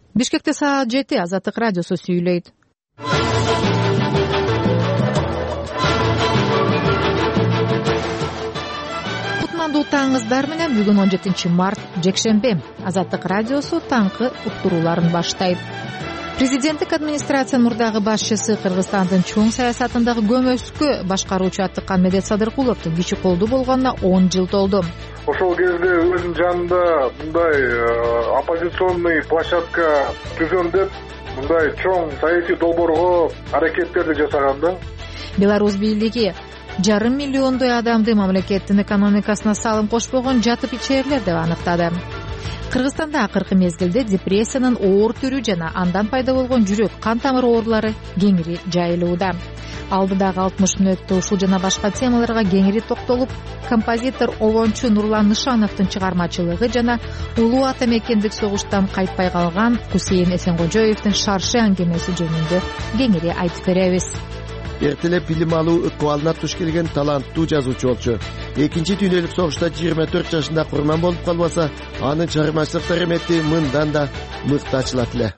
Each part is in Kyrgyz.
Бишкекте саат 7 Азаттык радиосу сүйлөйт. Кутмандуу таңыңыздар менен бүгүн 17 март жекшембе. Азаттык радиосу таңкы уктурууларын баштайт. Президенттик администрациянын мурдагы башчысы Кыргызстандын чоң саясатындагы көмөскө башкаруучу Атыкан Медет Садыркуловдун кичи колдуу болгонуна 10 жыл толду. Ошол кезде өзүнүн жанында мындай оппозиционный площадка түзөм деп мындай чоң саясий долбоорго аракеттерди жасаган да. Беларусь бийлиги 1,5 миллиондой адамды мамлекеттин экономикасына салым кошпогон жатып ичээрлер деп аныктады. Кыргызстанда акыркы мезгилде депрессиянын оор түрү жана андан пайда болгон жүрөк кан тамыр оорулары кеңири жайылууда. Алдыдагы 60 мүнөттө ушул жана башка темаларга кеңири токтолуп, композитор обончу Нурлан Нышановдун чыгармачылыгы жана улуу ата мекендик согуштан кайтпай калган Кусейин Эсенгожоевдин шаршы аңгемеси жөнүндө кеңири айтып беребиз. Эртелеп билим алуу ыкыбалына туш келген таланттуу жазуучу болчу. Экинчи дүйнөлүк согушта 24 жашында курман болуп калбаса, анын чыгармачылык дарамети мындан да мыкты ачылат эле.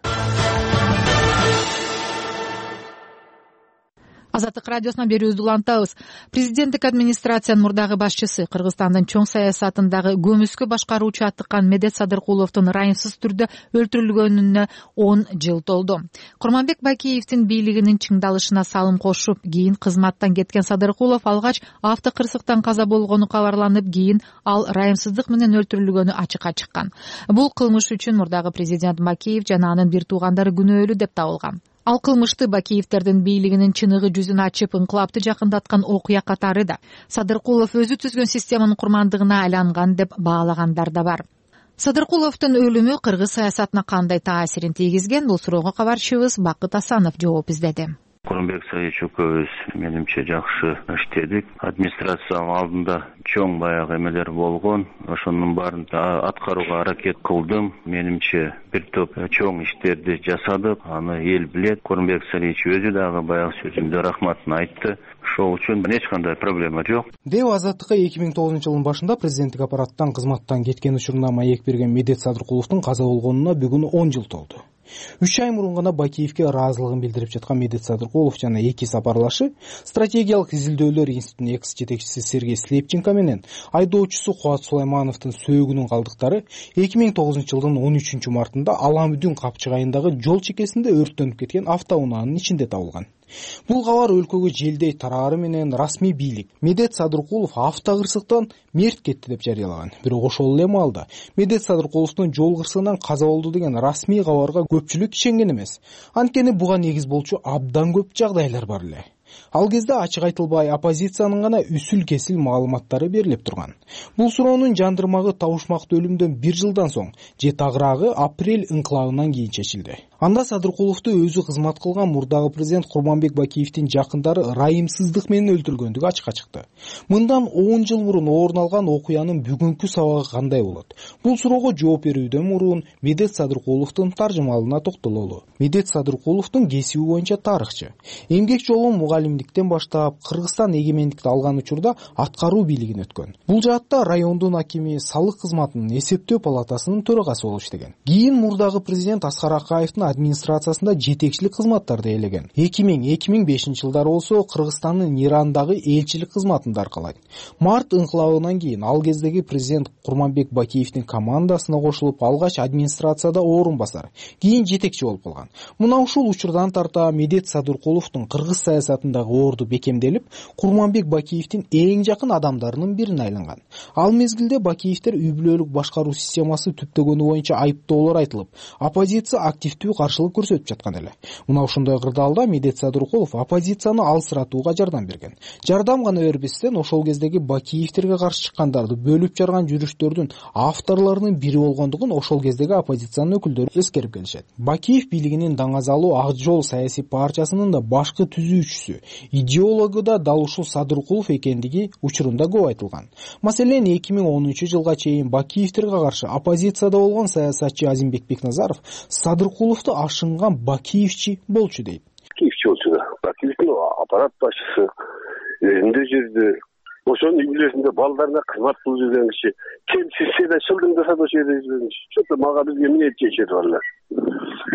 Азаттык радиосуна берүүбүздү улантабыз. Президенттик администрациянын мурдагы башчысы Кыргызстандын чоң саясатындагы көмүскө башкаруучу Атыкан Медет Садыркуловдун ырайымсыз түрдө өлтүрүлгөнүнө 10 жыл толду. Курманбек Бакиевдин бийлигинин чыңдалышына салым кошуп, кийин кызматтан кеткен Садыркулов алгач автокырсыктан каза болгону кабарланып, кийин ал ырайымсыздык менен өлтүрүлгөнү ачыкка чыккан. Бул кылмыш үчүн мурдагы президент Бакиев жана анын бир туугандары күнөөлүү деп табылган. Ал кылмышты Бакиевдердин бийлигинин чыныгы жүзүн ачып, инкылапты жакындаткан окуя катары да. Садыркулов өзү түзгөн системанын курмандыгына айланган деп баалагандар да бар. Садыркуловдун өлүмү кыргыз саясатына кандай таасирин тийгизген? Бул суроого кабарчыбыз Бакыт Асанов жооп издеди. Курманбек Саич экөөбүз менимче жакшы иштедик. Администрациянын алдында чоң баягы эмелер болгон. Ошонун баарын аткарууга аракет кылдым. Менимче бир топ чоң иштерди жасадык. Аны эл билет. Курманбек Саич өзү дагы баягы сөзүндө рахматын айтты. Ошол үчүн эч кандай проблема жок. Деп Азаттыкка 2009 жылдын башында президенттик аппараттан кызматтан кеткен учурунда маек берген Медет Садыркуловдун каза болгонуна бүгүн 10 жыл толду. 3 ай мурун гана Бакиевке ыраазылыгын билдирип жаткан Медет Садыркулов жана эки сапарлашы стратегиялык изилдөөлөр институтунун экс жетекчиси Сергей Слепченко менен айдоочусу Куат Сулаймановдун сөөгүнүн калдыктары 2009 жылдын 13 мартында Аламүдүн Капчык айындагы жол чекесинде өрттөнүп кеткен автоунаанын ичинде табылган. Бул кабар өлкөгө желдей тараары менен расмий бийлик Медет Садыркулов автокырсыктан мерт кетти деп жарыялаган. Бирок ошол эле маалда Медет Садыркуловдун жол кырсыгынан каза болду деген расмий кабарга көпчүлүк ишенген эмес. Анткени буга негиз болчу абдан көп жагдайлар бар эле. Ал кезде ачык айтылбай оппозициянын гана үсүл-кесил маалыматтары берилип турган. Бул суроонун жандырмагы табышмактуу өлүмдөн 1 жылдан соң, же тагыраагы апрель инкылабынан кийин чечилди. Анда Садыркуловду өзү кызмат кылган мурдагы президент Курманбек Бакиевдин жакындары ырайымсыздык менен өлтүргөндүгү ачыкка чыкты. Мындан 10 жыл мурун орун алган окуянын бүгүнкү сабагы кандай болот? Бул суроого жооп берүүдөн мурун Медет Садыркуловдун таржымалына токтололу. Медет Садыркуловдун кесиби боюнча тарыхчы. Эмгек жолун мугалимдиктен баштап Кыргызстан эгемендикти алган учурда аткаруу бийлигин өткөн. Бул жаатта райондун акими, салык кызматынын эсептөө палатасынын төрагасы болуп иштеген. Кийин мурдагы президент Аскар Акаевдин администрациясында жетекчилик кызматтарды ээлеген. 2000-2005 жылдары болсо Кыргызстандын Ирандагы элчилик кызматында аркалайт. Март инкылабынан кийин ал кездеги президент Курманбек Бакиевдин командасына кошулуп, алгач администрацияда орун басар, кийин жетекчи болуп калган. Мына ушул учурдан тарта Медет Садыркуловдун кыргыз саясатындагы орду бекемделип, Курманбек Бакиевдин эң жакын адамдарынын бирине айланган. Ал мезгилде Бакиевдер үй бүлөлүк башкаруу системасы түптөгөнү боюнча айыптоолор айтылып, оппозиция активдүү каршылык көрсөтүп жаткан эле. Мына ушундай кырдаалда Медет Садыркулов оппозицияны алсыратууга жардам берген. Жардам гана бербестен ошол кездеги Бакиевтерге каршы чыккандарды бөлүп жарган жүрүштөрдүн авторлорунун бири болгондугун ошол кездеги оппозициянын өкүлдөрү эскерип келишет. Бакиев бийлигинин даңазалуу Ак жол саясий партиясынын да башкы түзүүчүсү, идеологу да дал ушул Садыркулов экендиги учурунда көп айтылган. Маселен 2010 жылга чейин Бакиевтерге каршы оппозицияда болгон саясатчы Азимбек Бекназаров Садыркуловду ашынган Бакиевчи болчу дейт. Бакиевчи болчу да. Бакиевдин аппарат башчысы элинде жүрдү. Ошонун үй бүлөсүндө балдарына кызмат кылып жүргөн киши. Кем сизсе да шылдыңдаса да жүргөн киши. Что-то мага бизге эмне чечет балдар.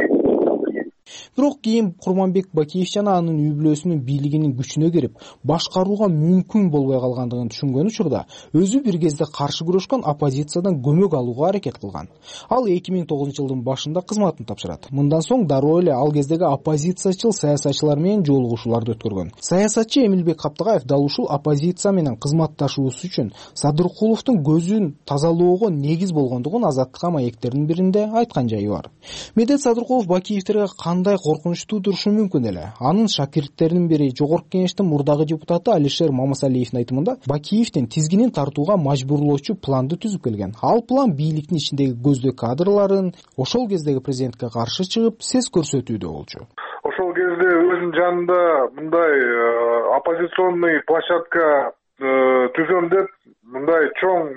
Бирок кийин Курманбек Бакиев жана анын үй бүлөсүнүн бийлигинин күчүнө кирип, башкарууга мүмкүн болбой калгандыгын түшүнгөн учурда өзү бир кезде каршы күрөшкөн оппозициядан көмөк алууга аракет кылган. Ал 2009-жылдын башында кызматын тапшырат. Мындан соң дароо эле ал кездеги оппозициячыл саясатчылар менен жолугушууларды өткөргөн. Саясатчы Эмилбек Каптагаев дал ушул оппозиция менен кызматташуусу үчүн Садыркуловдун көзүн тазалоого негиз болгондугун Азаттыкка маектердин биринде айткан жайы бар. Медет Садыркулов Бакиевтерге кандай коркунуч туудурушу мүмкүн эле? Анын шакирттеринин бири Жогорку Кеңештин мурдагы депутаты Алишер Мамасалиевдин айтымында Бакиевдин тизгинин тартууга мажбурлоочу планды түзүп келген. Ал план бийликтин ичиндеги көздөй кадрларын ошол кездеги президентке каршы чыгып сес көрсөтүүдө болчу. Ошол кезде өзүнүн жанында мындай оппозиционный площадка түзөм деп мындай чоң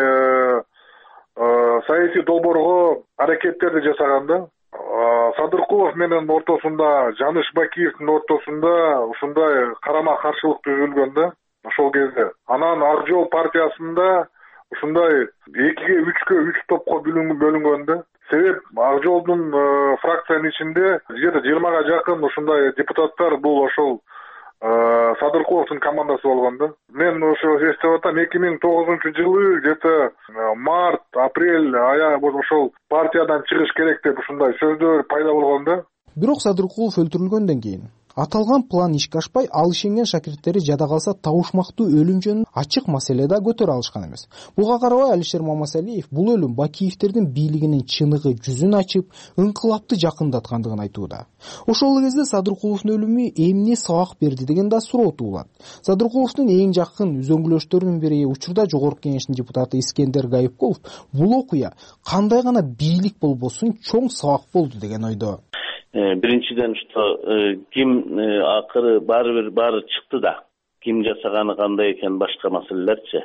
саясий долбоорго аракеттерди жасаганда Садыркулов менен ортосунда, Жаныш Бакиевдин ортосунда ушундай карама каршылык түзүлгөн да ошол кезде. Анан Ак Жол партиясында ушундай 2-3 топко бөлүнгөн да. Себеп Ак Жолдун фракциянын ичинде где-то 20га жакын ушундай депутаттар бул ошол Садыркуловдун командасы болгон да. Мен ошо эстеп атам 2009-жылы где-то март, апрель ошол партиядан чыгыш керек деп ушундай сөздөр пайда болгон да. Бирок Садыркулов өлтүрүлгөндөн кийин аталган план ишке ашпай, ал ишенген шакирттери жада калса табышмактуу өлүм жөнүн ачык маселе да көтөрө алышкан эмес. Буга карабай Алишер Мамасалиев бул өлүм Бакиевтердин бийлигинин чыныгы жүзүн ачып, ыңкылапты жакындаткандыгын айтууда. Ошол кезде Садыркуловдун өлүмү эмне сабак берди деген да суроо туулат. Садыркуловдун эң жакын үзөңгүлөштөрүнүн бири учурда Жогорку Кеңештин депутаты Искендер Гайыпкулов бул окуя кандай гана бийлик болбосун чоң сабак болду деген ойдо. Биринчиден ким акыры баары чыкты да, ким жасаганы кандай экен башка маселелерчи.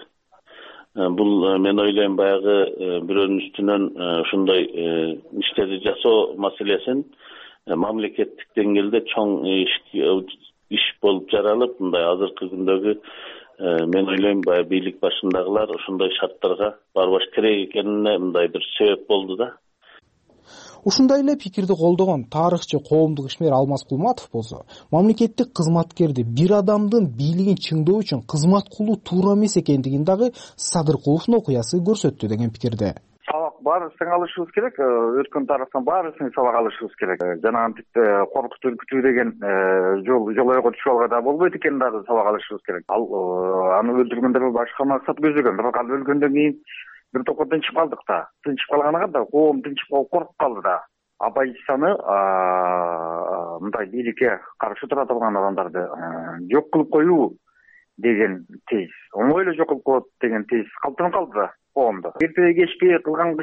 Бул мен ойлойм баягы бирөөнүн үстүнөн ушундай иштерди жасоо маселесин мамлекеттик деңгээлде чоң иш болуп жаралып, мындай азыркы күндөгү мен ойлойм баягы бийлик башындагылар ушундай шарттарга барбаш керек экенине мындай бир себеп болду да. Ушундай эле пикирди колдогон тарыхчы коомдук ишмер Алмаз Кулматов болсо, мамлекеттик кызматкерди бир адамдын бийлигин чыңдоо үчүн кызмат кылуу туура эмес экендигин дагы Садыркуловдун окуясы көрсөттү деген пикирде. Сабак баарысын алышыбыз керек, өткөн тарыхтан баарысын сабак алышыбыз керек. Жанагынтип коркутуу үркүтүү деген жол ойго түшүп алга да болбойт экен, дагы сабак алышыбыз керек. Ал аны өлтүргөндөргө башка максат көздөгөн, бирок ал өлгөндөн кийин бир топко тынчып калдык да. Тынчып калганга да коом тынчып калып коркуп калды да. Оппозицияны мындай бийликке каршы тура турган адамдарды жок кылып коюу деген тез, оңой эле жок кылып коет деген тез калтырып калды да коомдо. Эртеге кечке кылган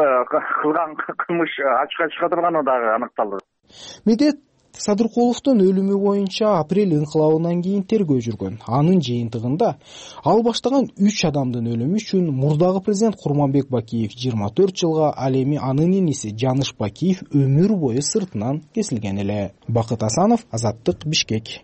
кылмыш ачыкка чыга турганы дагы аныкталды. Медет Садыркуловдун өлүмү боюнча апрель инкылабынан кийин тергөө жүргөн. Анын жыйынтыгында ал баштаган 3 адамдын өлүмү үчүн мурдагы президент Курманбек Бакиев 24 жылга, ал эми анын иниси Жаныш Бакиев өмүр бою сыртынан кесилген эле. Бакыт Асанов, Азаттык, Бишкек.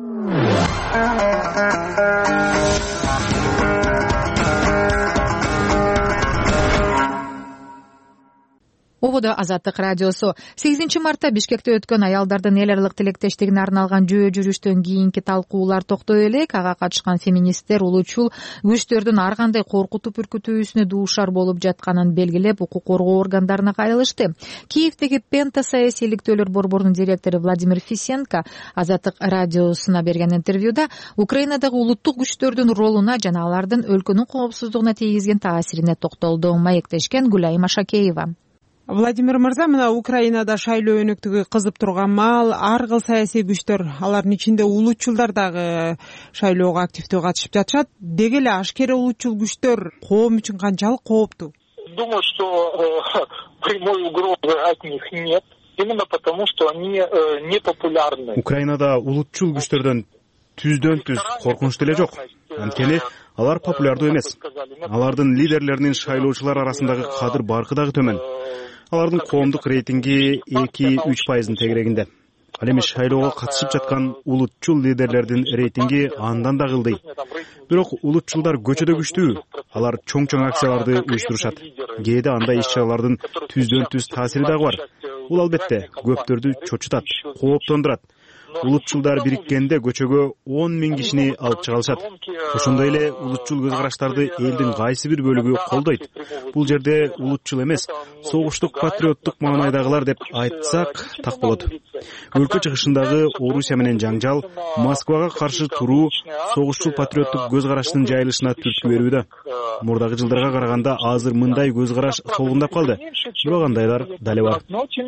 Ободо Азаттык радиосу. 8 мартта Бишкекте өткөн аялдардын эл аралык тилектештигине арналган жөө жүрүштөн кийинки талкуулар токтой элек. Ага катышкан феминисттер улуучул күчтөрдүн ар кандай коркутуп үркүтүүсүнө дуушар болуп жатканын белгилеп, укук коргоо органдарына кайрылышты. Киевдеги Пента саясийликтөөлөр борборунун директору Владимир Фисенко Азаттык радиосуна берген интервьюда Украинадагы улуттук күчтөрдүн ролуна жана алардын өлкөнүн коопсуздугуна тийгизген таасирине токтолду. Маектешкен Гүлайым Ашакеева. Владимир мырза, мына Украинада шайлоо өнөктүгү кызып турган маал, ар кыл саясий күчтөр, алардын ичинде улуучулдар дагы шайлоого активдүү катышып жатышат. Деги эле ашкере улуучул күчтөр коом үчүн канчалык кооптуу? Думаю, что прямой угрозы от них нет, именно потому что они непопулярны. Украинада улуучул күчтөрдөн түздөн түз коркунуч деле жок. Анткени алар популярдуу эмес. Алардын лидерлеринин шайлоочулар арасындагы кадыр баркы дагы төмөн. Алардын коомдук рейтинги 2-3% тегерегинде. Ал эми шайлоого катышып жаткан улуучул лидерлердин рейтинги андан да кылдый. Бирок улуучулдар көчөдө күчтүү. Алар чоң акцияларды уюштурушат. Кээде андай иш-чаралардын түздөн түз таасири дагы бар. бул албетте көптөрдү чочутат, кооптондурат. Улутчулдар бириккенде көчөгө 10 000 кишини алып чыга алышат. Ошондой эле улутчул көз караштарды элдин кайсы бир бөлүгү колдойт. Бул жерде улутчул эмес, согуштук патриоттук маанайдагылар деп айтсак так болот. Өлкө чыгышындагы Орусия менен жаңжал, Москвага каршы туруу согушчул патриоттук көз караштын жайылышына түрткү берүүдө. Мурдагы жылдарга караганда азыр мындай көз караш солгундап калды. Бирок андайлар дале бар.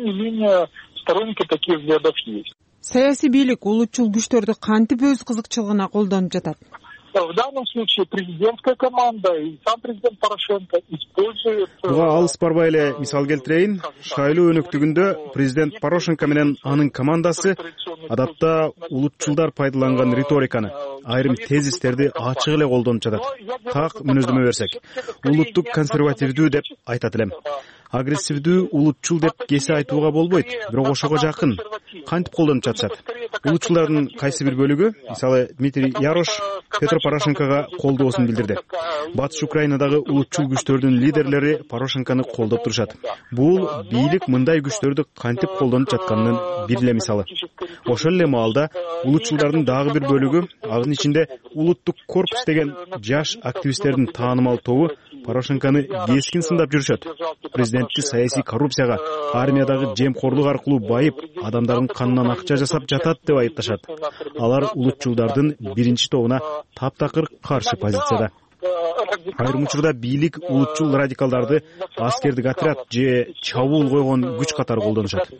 Саясий бийлик улутчул күчтөрдү кантип өз кызыкчылыгына колдонуп жатат? В данном случае президентская команда и сам президент Порошенко используют... Буга алыс барбай эле мисал келтирейин. Шайлоо өнөктүгүндө президент Порошенко менен анын командасы адатта улутчулдар пайдаланган риториканы, айрым тезистерди ачык эле колдонуп жатат. Так мүнөздөмө берсек, улуттук консервативдүү деп айтат элем. Агрессивдүү улутчул деп кесе айтууга болбойт, бирок ошого жакын. Кантип колдонуп жатышат? Улутчулдардын кайсы бир бөлүгү, мисалы Дмитрий Ярош, Петро Порошенкого колдоосун билдирди. Батыш Украинадагы улутчул күчтөрдүн лидерлери Порошенкону колдоп турушат. Бул бийлик мындай күчтөрдү кантип колдонуп жатканынын бир эле мисалы. Ошол эле маалда улутчулдардын дагы бир бөлүгү, анын ичинде улуттук корпус деген жаш активисттердин таанымал тобу Порошенкону кескин сындап жүрүшөт. Президентти саясий коррупцияга, армиядагы жемкорлук аркылуу байып, адамдардын канынан акча жасап жатат деп айыпташат. Алар улутчулдардын биринчи тобуна таптакыр каршы позицияда. Айрым учурда бийлик улутчул радикалдарды аскердик отряд же чабуул койгон күч катары колдонушат.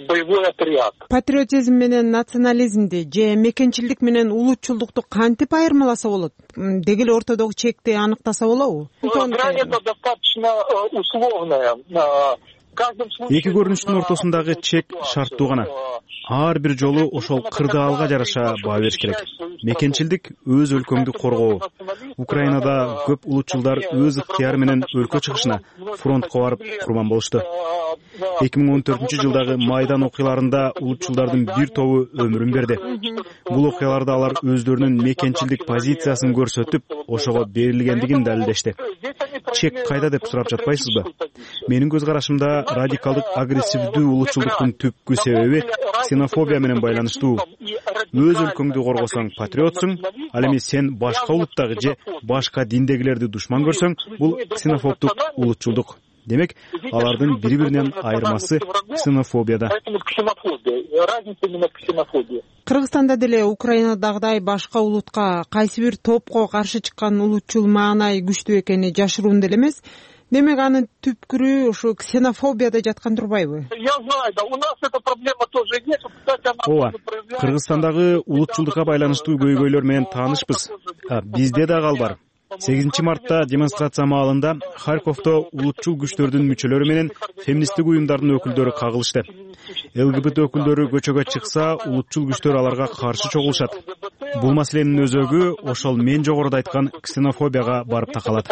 Патриотизм менен национализмди же мекенчилдик менен улутчулдукту кантип айырмаласа болот? Деги эле ортодогу чекти аныктаса болобу? Граница достаточно условная. Эки көрүнүштүн ортосундагы чек шарттуу гана. Ар бир жолу ошол кырдаалга жараша баа бериш керек. Мекенчилдик өз өлкөңдү коргоо. Украинада көп улутчулдар өз ыктыяры менен өлкө чыгышына, фронтко барып курман болушту. 2014 жылдагы Майдан окуяларында улутчулдардын бир тобу өмүрүн берди. Бул окуяларда алар өздөрүнүн мекенчилдик позициясын көрсөтүп, ошого берилгендигин далилдешти. Чек кайда деп сурап жатпайсызбы? Менин көз карашымда радикалдык агрессивдүү улутчулдуктун түпкү себеби ксенофобия менен байланыштуу. Өз өлкөңдү коргосоң патриотсуң, ал эми сен башка улуттагы же башка диндегилерди душман көрсөң, бул ксенофобдук улутчулдук. Демек, алардын бири-биринен айырмасы ксенофобияда. Кыргызстанда деле Украинадагыдай башка улутка, кайсы бир топко каршы чыккан улутчул маанай күчтүү экени жашыруун деле эмес. Демек, анын түпкүрү ушу ксенофобияда жаткан турбайбы? Я знаю, да, у нас эта проблема тоже есть. Ооба, Кыргызстандагы улутчулдукка байланыштуу көйгөйлөр менен таанышпыз. Бизде дагы ал бар. 8 мартта демонстрация маалында Харьковдо улутчул күчтөрдүн мүчөлөрү менен феминисттик уюмдардын өкүлдөрү кагылышты. ЛГБТ өкүлдөрү көчөгө чыкса, улутчул күчтөр аларга каршы чогулушат. Бул маселенин өзөгү ошол мен жогоруда айткан ксенофобияга барып такалат.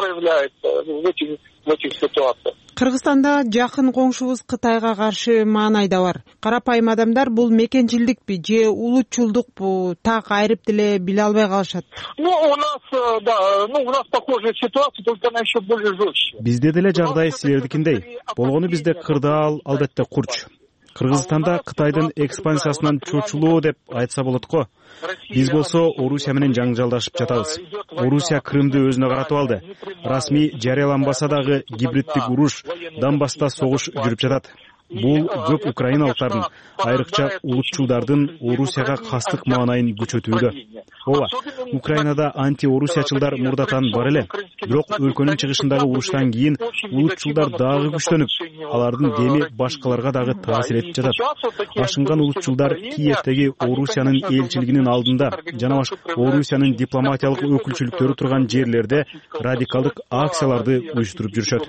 Кыргызстанда жакын коңшубуз Кытайга каршы маанай да бар. Карапайым адамдар бул мекенчилдикпи же улутчулдукпу так айрып деле биле албай калышат. У нас похожая ситуация, только она еще более жестче. Бизде деле жагдай силердикиндей. Болгону бизде кырдаал, албетте курч. Кыргызстанда Кытайдын экспансиясынан чочулоо деп айтса болот го. Биз болсо Орусия менен жаңжалдашып жатабыз. Орусия Крымды өзүнө каратып алды. Расмий жарыяланбаса дагы гибриддик уруш, Донбасста согуш жүрүп жатат. Бул көп украиналыктардын, айрыкча улутчулдардын Орусияга кастык маанайын күчөтүүдө. Ооба, Украинада анти-орусиячылдар мурдатан бар эле. Бирок өлкөнүн чыгышындагы уруштан кийин улутчулдар дагы күчтөнүп, алардын деми башкаларга дагы таасир этип жатат. Ашынган улутчулдар Киевдеги Орусиянын элчилигинин алдында жана Орусиянын дипломатиялык өкүлчүлүктөрү турган жерлерде радикалдык акцияларды уюштуруп жүрүшөт.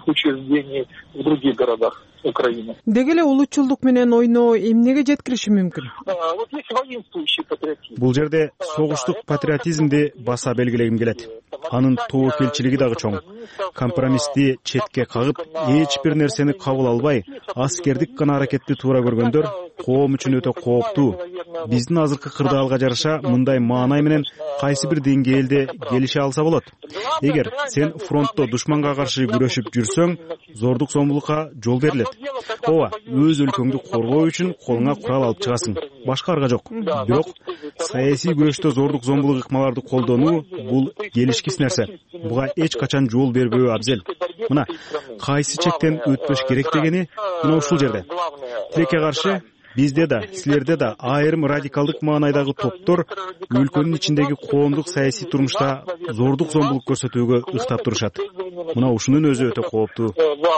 Деги эле улутчулдук менен ойноо эмнеге жеткириши мүмкүн? Бул жерде согуштук патриотизмди баса белгилегим келет. Анын тобокелчилиги дагы чоң. Компромиссти четке кагып, эч бир нерсени кабыл албай, аскердик гана аракетти туура көргөндөр коом үчүн өтө кооптуу. Биздин азыркы кырдаалга жараша мындай маанай менен кайсы бир деңгээлде келише алса болот. Эгер сен фронтто душманга каршы күрөшүп жүрсөң, зордук зомбулукка жол берилет. Ооба, өз өлкөңдү коргоо үчүн колуңа курал алып чыгасың. Башка арга жок. Бирок саясий күрөштө зордук зомбулук ыкмаларды колдонуу бул келишкис нерсе. Буга эч качан жол бербөө абзел. Мына кайсы чектен өтпөш керек дегени мына ушул жерде. Тилекке каршы бизде да, силерде да айрым радикалдык маанайдагы топтор өлкөнүн ичиндеги коомдук саясий турмушта зордук зомбулук көрсөтүүгө ыктап турушат. Мына ушунун өзү өтө кооптуу.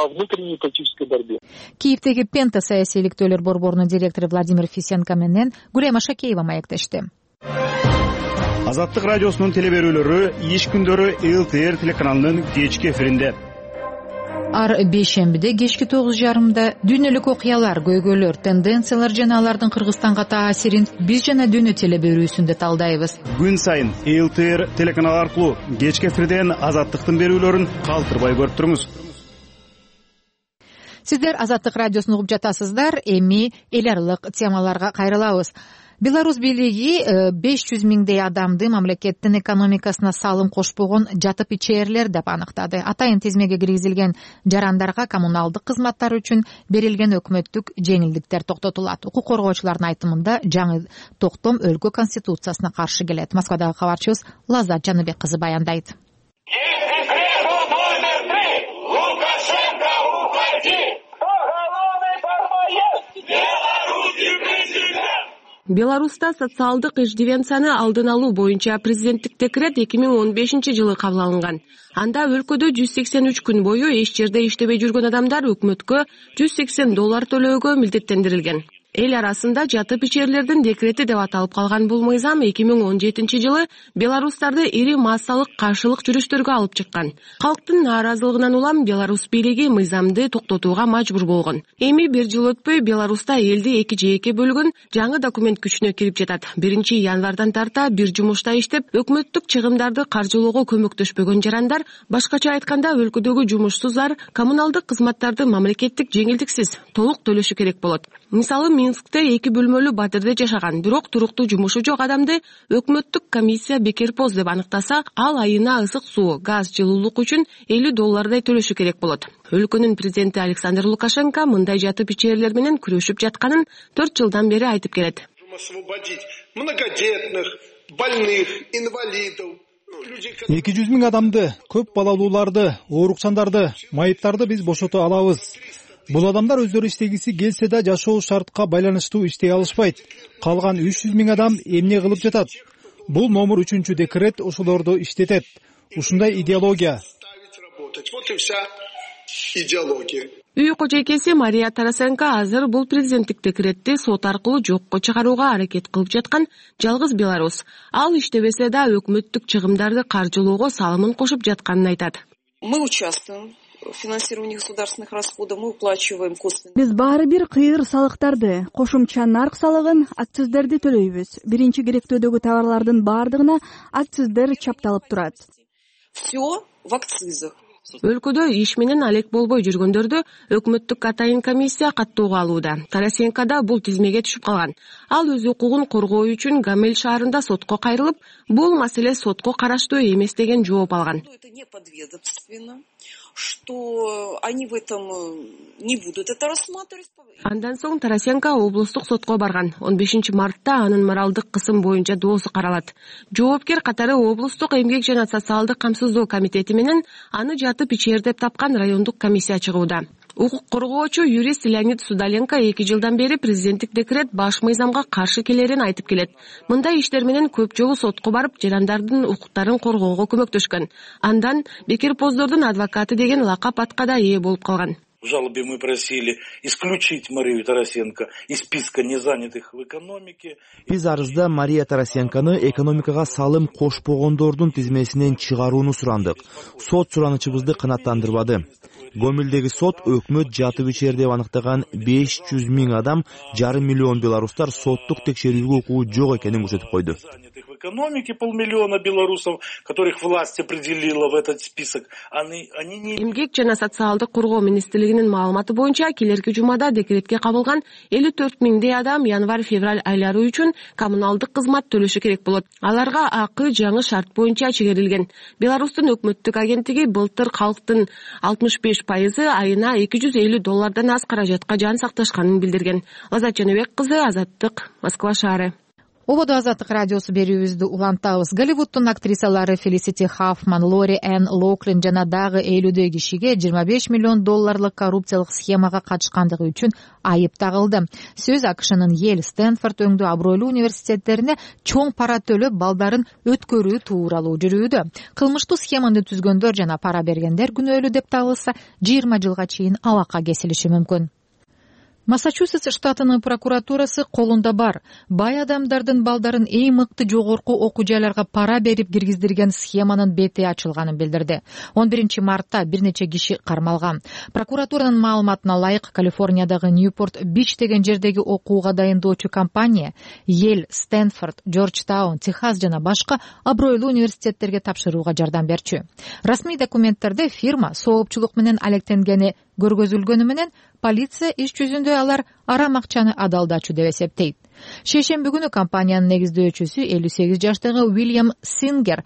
Киевдеги Пента саясий иликтөөлөр борборунун директору Владимир Фисенко менен Гулема Шакеева маектешти. Азаттык радиосунун телеберүүлөрү иш күндөрү ЛТР телеканалынын кечки эфиринде. Ар бейшембиде кечки 9:30 дүйнөлүк окуялар, көйгөйлөр, тенденциялар жана алардын Кыргызстанга таасирин биз жана дүйнө телеберүүсүндө талдайбыз. Күн сайын ЛТР телеканалы аркылуу кечки эфирден Азаттыктын берүүлөрүн калтырбай көрүп туруңуз. Сиздер Азаттык радиосун угуп жатасыздар. Эми эл аралык темаларга кайрылабыз. Беларусь бийлиги 500 миңдей адамды мамлекеттин экономикасына салым кошпогон жатып ичээрлер деп аныктады. Атайын тизмеге киргизилген жарандарга коммуналдык кызматтар үчүн берилген өкмөттүк жеңилдиктер токтотулат. Укук коргоочулардын айтымында жаңы токтом өлкө конституциясына каршы келет. Москвадагы кабарчыбыз Лаззат Жаныбек кызы баяндайт. Беларуста социалдык иждивенцияны алдын алуу боюнча президенттик декрет 2015-жылы кабыл алынган. Анда өлкөдө 183 күн бою эч жерде иштебей жүргөн адамдар өкмөткө $180 төлөөгө милдеттендирилген. Эл арасында жатып ичээрлердин декрети деп аталып калган бул мыйзам 2017-жылы беларустарды ири массалык каршылык жүрүштөргө алып чыккан. Калктын нааразылыгынан улам Беларусь бийлиги мыйзамды токтотууга мажбур болгон. Эми бир жыл өтпөй Беларуста элди эки жээкке бөлгөн жаңы документ күчүнө кирип жатат. 1-январдан тарта бир жумушта иштеп, өкмөттүк чыгымдарды каржылоого көмөктөшпөгөн жарандар, башкача айтканда өлкөдөгү жумушсуздар коммуналдык кызматтарды мамлекеттик жеңилдиксиз толук төлөшү керек болот. Мисалы Минскте 2 бөлмөлүү батирде жашаган, бирок туруктуу жумушу жок адамды өкмөттүк комиссия бекерпоз деп аныктаса, ал айына ысык суу, газ, жылуулук үчүн $50 төлөшү керек болот. Өлкөнүн президенти Александр Лукашенко мындай жатып ичээрлер менен күрөшүп жатканын 4 жылдан бери айтып келет. Многодетных, больных, инвалидов. 200 миң адамды, көп балалууларды, ооруксандарды, майыптарды биз бошото алабыз. Бул адамдар өздөрү иштегиси келсе да жашоо шартка байланыштуу иштей алышпайт. Калган 300 миң адам эмне кылып жатат? Бул номер 3 декрет ошолорду иштетет. Ушундай идеология. Үй кожойкеси Мария Тарасенко азыр бул президенттик декретти сот аркылуу жокко чыгарууга аракет кылып жаткан жалгыз беларус. Ал иштебесе да өкмөттүк чыгымдарды каржылоого салымын кошуп жатканын айтат. Мы участвуем в финансировании государственных расходов, мы уплачиваем косвенно. Биз баары бир кыйыр салыктарды, кошумча нарк салыгын, акциздерди төлөйбүз. Биринчи керектөөдөгү товарлардын баардыгына акциздер чапталып турат. Все в акцизах. Өлкөдө иш менен алек болбой жүргөндөрдү өкмөттүк атайын комиссия каттоого алууда. Тарасенко да бул тизмеге түшүп калган. Ал өз укугун коргоо үчүн Гамель шаарында сотко кайрылып, бул маселе сотко караштуу эмес деген жооп алган. Это не подведомственно, что они в этом не будут это рассматривать. Андан соң Тарасенко облустук сотко барган. 15 мартта анын моралдык кысым боюнча доосу каралат. Жоопкер катары облустук эмгек жана социалдык камсыздоо комитети менен аны жатып ичээр деп тапкан райондук комиссия чыгууда. Укук коргоочу юрист Леонид Судаленко 2 жылдан бери президенттик декрет баш мыйзамга каршы келерин айтып келет. Мындай иштер менен көп жолу сотко барып, жарандардын укуктарын коргоого көмөктөшкөн. Андан бекерпоздордун адвокаты деген лакап атка да ээ болуп калган. В жалобе мы просили исключить Марию Тарасенко из списка незанятых в экономике. Биз арызда Мария Тарасенканы экономикага салым кошпогондордун тизмесинен чыгарууну сурандык. Сот суранычыбызды канааттандырбады. Гомелдеги сот өкмөт жатып ичээр деп аныктаган 500 миң адам, $500 000 беларустар соттук текшерүүгө укугу жок экенин көрсөтүп койду. экономики, 500 000 белорусов, которых власть определила в этот список, они не... Эмгек жана социалдык коргоо министрлигинин маалыматы боюнча келерки жумада декретке кабылган 54 000 адам январь-февраль айлары үчүн коммуналдык кызмат төлөшү керек болот. Аларга акы жаңы шарт боюнча чегерилген. Беларустун өкмөттүк агенттиги былтыр калктын 65% айына $250 аз каражатка жан сакташканын билдирген. Азат Жаныбек кызы, Азаттык, Москва шаары. Ободо Азаттык радиосу берүүбүздү улантабыз. Голливуддун актрисалары Фелисити Хаффман, Лори Энн Локлин жана дагы 50 кишиге $25 миллион коррупциялык схемага катышкандыгы үчүн айып тагылды. Сөз АКШнын Йель, Стэнфорд өңдүү абройлуу университеттерине чоң пара төлөп балдарын өткөрүү тууралуу жүрүүдө. Кылмыштуу схеманы түзгөндөр жана пара бергендер күнөөлүү деп табылса, 20 жылга чейин абакка кесилиши мүмкүн. Массачусетс штатынын прокуратурасы колунда бар. Бай адамдардын балдарын эң мыкты жогорку окуу жайларга пара берип киргиздирген схеманын бети ачылганын билдирди. 11 мартта бир нече киши кармалган. Прокуратуранын маалыматына ылайык, Калифорниядагы Ньюпорт-Бич деген жердеги окууга дайындоочу компания Йель, Стэнфорд, Джорджтаун, Техас жана башка абройлуу университеттерге тапшырууга жардам берчү. Расмий документтерде фирма соопчулук менен алектенгени көргөзүлгөнү менен полиция иш жүзүндө алар арам акчаны адалдачу деп эсептейт. Шейшемби күнү компаниянын негиздөөчүсү 58 жаштагы Уильям Сингер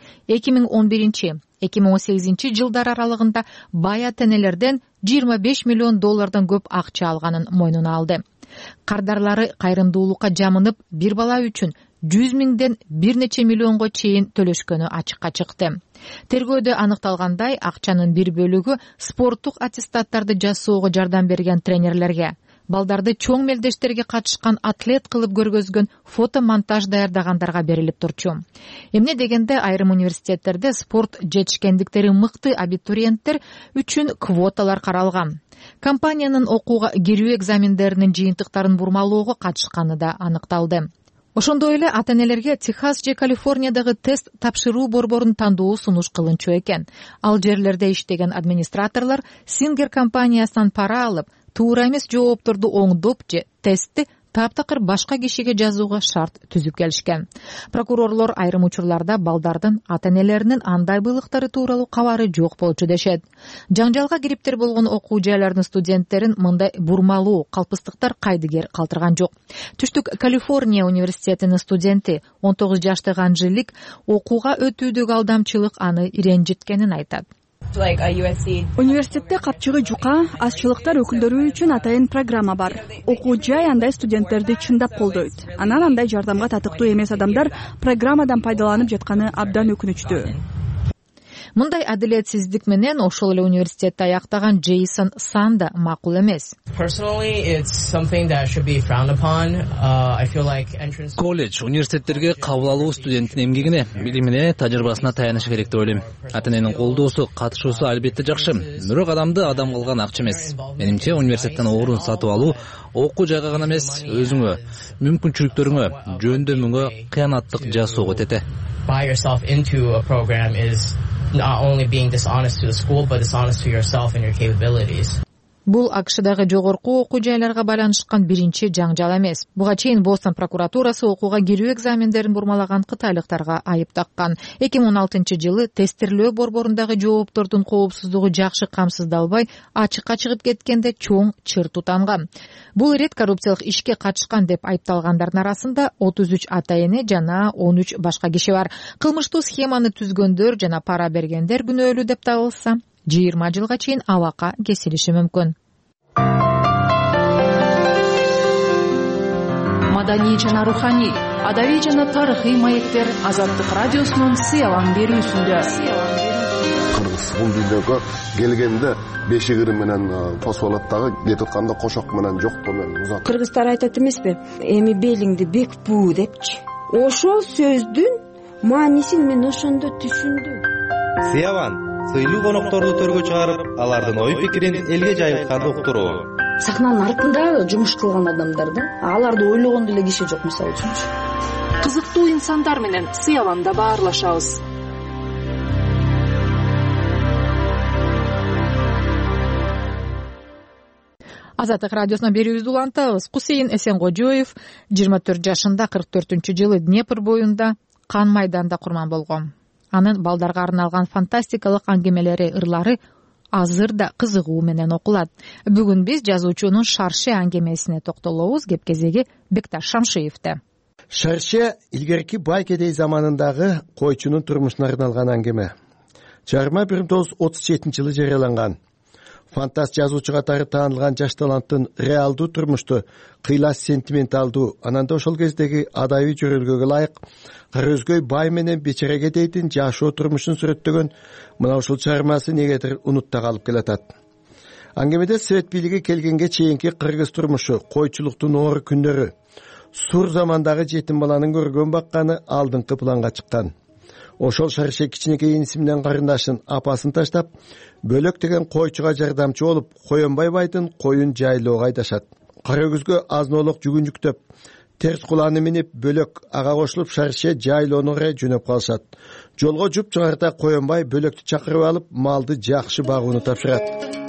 2011-2018 жылдар аралыгында бай ата-энелерден $25 миллион көп акча алганын мойнуна алды. Кардарлары кайрымдуулукка жамынып, бир бала үчүн 100 000ден бир нече миллионго чейин төлөшкөнү ачыкка чыкты. Тергөөдө аныкталгандай, акчанын бир бөлүгү спорттук аттестаттарды жасоого жардам берген тренерлерге, балдарды чоң мелдештерге катышкан атлет кылып көргөзгөн фото-монтаж даярдагандарга берилип турчу. Эмне дегенде айрым университеттерде спорт жетишкендиктери мыкты абитуриенттер үчүн квоталар каралган. Компаниянын окууга кирүү экзамендеринин жыйынтыктарын бурмалоого катышканы да аныкталды. Ошондой эле ата-энелерге Техас же Калифорниядагы тест тапшыруу борборун тандоо сунуш кылынчу экен. Ал жерлерде иштеген администраторлор Сингер компаниясынан пара алып, туура эмес жоопторду оңдоп же тестти таптакыр башка кишиге жазууга шарт түзүп келишкен. Прокурорлор айрым учурларда балдардын ата-энелеринин андай былыктары тууралуу кабары жок болчу дешет. Жаңжалга кириптер болгон окуу жайлардын студенттерин мындай бурмалуу калпыстыктар кайдыгер калтырган жок. Түштүк Калифорния университетинин студенти 19 жаштагы Анжелик окууга өтүүдөгү алдамчылык аны ренжиткенин айтат. Университетте капчыгы жука, азчылыктар өкүлдөрү үчүн атайын программа бар. Окуу жай андай студенттерди чындап колдойт. Анан андай жардамга татыктуу эмес адамдар программадан пайдаланып жатканы абдан өкүнүчтүү. Мындай адилетсиздик менен ошол эле университетти аяктаган Джейсон Санда макул эмес. Колледж университеттерге кабыл алуу студенттин эмгегине, билимине, тажрыйбасына таянышы керек деп ойлойм. Ата-эненин колдоосу, катышуусу албетте жакшы, бирок адамды адам кылган акча эмес. Менимче университеттен орун сатып алуу окуу жайга гана эмес, өзүңө, мүмкүнчүлүктөрүңө, жөндөмүңө кыянаттык жасоого тете. Not only being dishonest to the school, but dishonest to yourself and your capabilities. Бул АКШдагы жогорку окуу жайларга байланышкан биринчи жаңжал эмес. Буга чейин Бостон прокуратурасы окууга кирүү экзамендерин бурмалаган кытайлыктарга айып таккан. 2016-жылы тестирлөө борборундагы жооптордун коопсуздугу жакшы камсыздалбай, ачыкка чыгып кеткенде чоң чыр тутанган. Бул ирет коррупциялык ишке катышкан деп айыпталгандардын арасында 33 ата-эне жана 13 башка киши бар. Кылмыштуу схеманы түзгөндөр жана пара бергендер күнөөлүү деп табылса, 20 жылга чейин абакка кесилиши мүмкүн. Маданий жана руханий, адабий жана тарыхый маектер Азаттык радиосунун сыялан берүүсүндө. Кыргыз бул дүйнөгө келгенде бешигири менен фосфолаттагы кетип атканда кошок менен жоктоо менен узат. Кыргыздар айтат эмеспи? Эми белиңди бек буу депчи. Ошол сөздүн маанисин мен ошондо түшүндүм. Сыялан сыйлуу конокторду төргө чыгарып, алардын ой пикирин элге жайылтканды уктуруу. Сахнанын артында жумуш кылган адамдар да, аларды ойлогондо эле киши жок, мисалы үчүн. Кызыктуу инсандар менен сыяланда баарлашабыз. Азаттык радиосунан берүүбүздү улантабыз. Кусейин Эсенгожоев 24 жашында 44-жылы Днепр боюнда кан майданда курман болгон. Анын балдарга арналган фантастикалык аңгемелери, ырлары азыр да кызыгуу менен окулат. Бүгүн биз жазуучунун Шарше аңгемесине токтолобуз. Кеп кезеги Бекташ Шамшиевде. Шарше илгерки бай кедей заманындагы койчунун турмушуна арналган аңгеме. Чыгарма 1937-жылы жарыяланган. Фантаст жазуучу катары таанылган жаш таланттын реалдуу турмушту кыйлас сентименталдуу, ананда ошол кездеги адабий жөрөлгөгө ылайык Караөзгөй бай менен бечара кедейдин жашоо турмушун сүрөттөгөн мына ушул чыгармасы негедир унутта калып келатат. Аңгемеде Совет бийлиги келгенге чейинки кыргыз турмушу, койчулуктун оор күндөрү, сур замандагы жетим баланын көргөн бакканы алдыңкы планга чыккан. Ошол Шарше кичинекей иниси менен карындашын, апасын таштап, Бөлөк деген койчуга жардамчы болуп, Коенбай байдын коюн жайлоого айдашат. Карагөзгө азнолук жүгүн жүктөп, терс куланы минип, Бөлөк ага кошулуп Шарше жайлоону карай жөнөп калышат. Жолго жуп чыгарда Коенбай Бөлөктү чакырып алып, малды жакшы багууну тапшырат.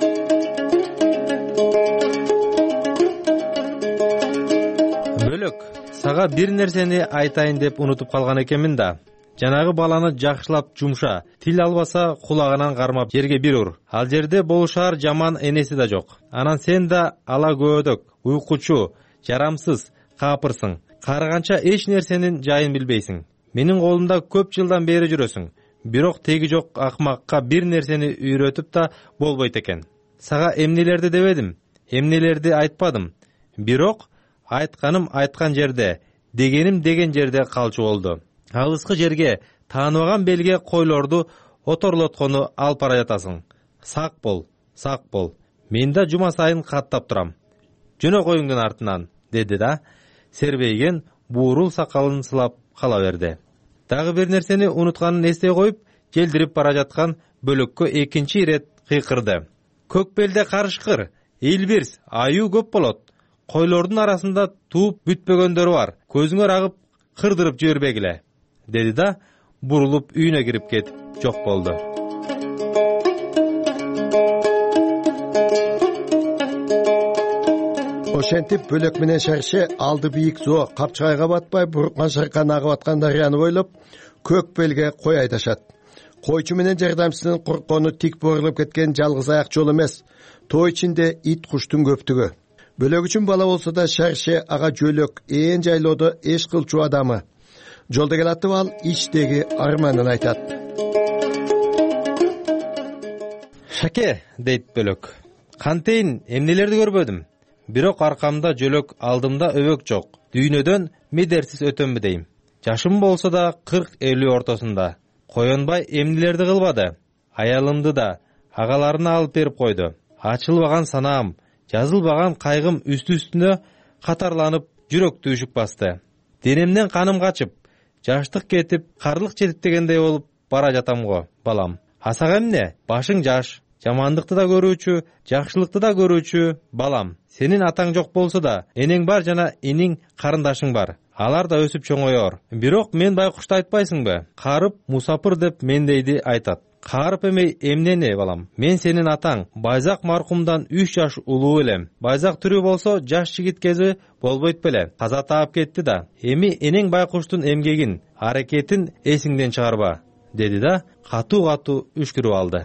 Бөлөк, сага бир нерсени айтайын деп унутуп калган экенмин да. Жанагы баланы жакшылап жумша, тил албаса кулагынан кармап жерге бир ур. Ал жерде болушар жаман энеси да жок. Анан сен да ала көдөк, уйкучу, жарамсыз, капырсың. Карыганча эч нерсенин жайын билбейсиң. Менин колумда көп жылдан бери жүрөсүң. Бирок теги жок акмакка бир нерсени үйрөтүп да болбойт экен. Сага эмнелерди дебедим, эмнелерди айтпадым. Бирок айтканым айткан жерде, дегеним деген жерде калчу болду. Алыскы жерге тааныбаган белге койлорду оторлоткону алып бара жатасың. Сак бол, сак бол. Мен да жума сайын каттап турам. Жөнө коюңдун артынан, деди да, сербейген буурул сакалын сылап кала берди. Дагы бир нерсени унутканын эстей коюп, желдирип бара жаткан Бөлөккө экинчи ирет кыйкырды. Көк белде карышкыр, илбирс, аюу көп болот. Койлордун арасында тууп бүтпөгөндөр бар. Көзүңөр агып, кырдырып жибербегиле, деди да, бурулуп үйүнө кирип кетип жок болду. Ошентип Бөлөк менен Шарше алды бийик зоо капчыгайга батпай буркан шаркан агып аткан дарыяны бойлоп көк белге кой айдашат. Койчу менен жардамчысынын корккону тик борулуп кеткен жалгыз аяк жол эмес, тоо ичинде ит куштун көптүгү. Бөлөк үчүн бала болсо да Шарше ага жөлөк, ээн жайлоодо эш кылчу адамы. Жолда келатып ал ичтеги арманын айтат. Шаке, дейт Бөлөк. Кантейин эмнелерди көрбөдүм. Бирок аркамда жөлөк, алдымда өбөк жок. Дүйнөдөн медерсиз өтөмбү дейм. Жашым болсо да 40-50 ортосунда. Коенбай эмнелерди кылбады. Аялымды да агаларына алып берип койду. Ачылбаган санаам, жазылбаган кайгым үстү-үстүнө катарланып, жүрөк түйшүк басты. Денемден каным качып, жаштык кетип, карлык жетип дегендей болуп бара жатам го, балам. Асак эмне? Башың жаш, жамандыкты да көрүүчү, жакшылыкты да көрүүчү, балам. Сенин атаң жок болсо да, энең бар жана иниң, карындашың бар. Алар да өсүп чоңойор. Бирок мен байкушты айтпайсыңбы? Карып, мусапыр деп мендейди айтат. Карып эмей эмнени, балам? Мен сенин атаң, Байзак маркумдан 3 жаш улуу элем. Байзак тирүү болсо жаш жигит кези болбойт беле. Каза таап кетти да. Эми энең байкуштун эмгегин, аракетин эсиңден чыгарба, деди да, катуу үшкүрүп алды.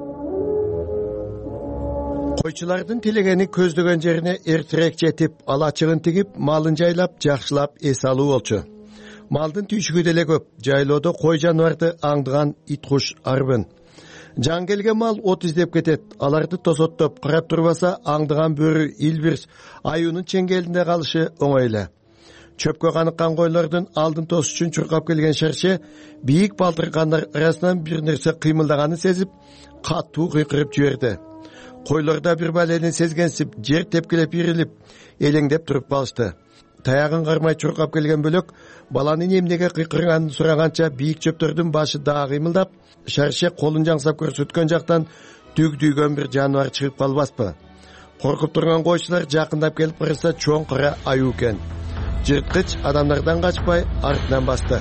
Койчулардын тилегени көздөгөн жерине эртерээк жетип, алачыгын тигип, малын жайлап, жакшылап эс алуу болчу. Малдын түйшүгү деле көп. Жайлоодо кой жаныбарды аңдыган ит куш арбын. Жан келген мал от издеп кетет. Аларды тосоттоп карап турбаса, аңдыган бөрү, илбирс, аюунун чеңгелинде калышы оңой эле. Чөпкө каныккан койлордун алдын тосуш үчүн чуркап келген Шарше бийик балтыргандар арасынан бир нерсе кыймылдаганын сезип, катуу кыйкырып жиберди. Койлорда бир балени сезгенсип, жер тепкилеп ирилип, элеңдеп туруп калышты. Таягын кармай чуркап келген Бөлөк баланын эмнеге кыйкырганын сураганча бийик чөптөрдүн башы дагы кыймылдап, Шарше колун жаңсап көрсөткөн жактан дүгдүйгөн бир жаныбар чыгып калбаспы. Коркуп турган койчулар жакындап келип караса чоң кара аюу экен. Жырткыч адамдардан качпай артынан басты.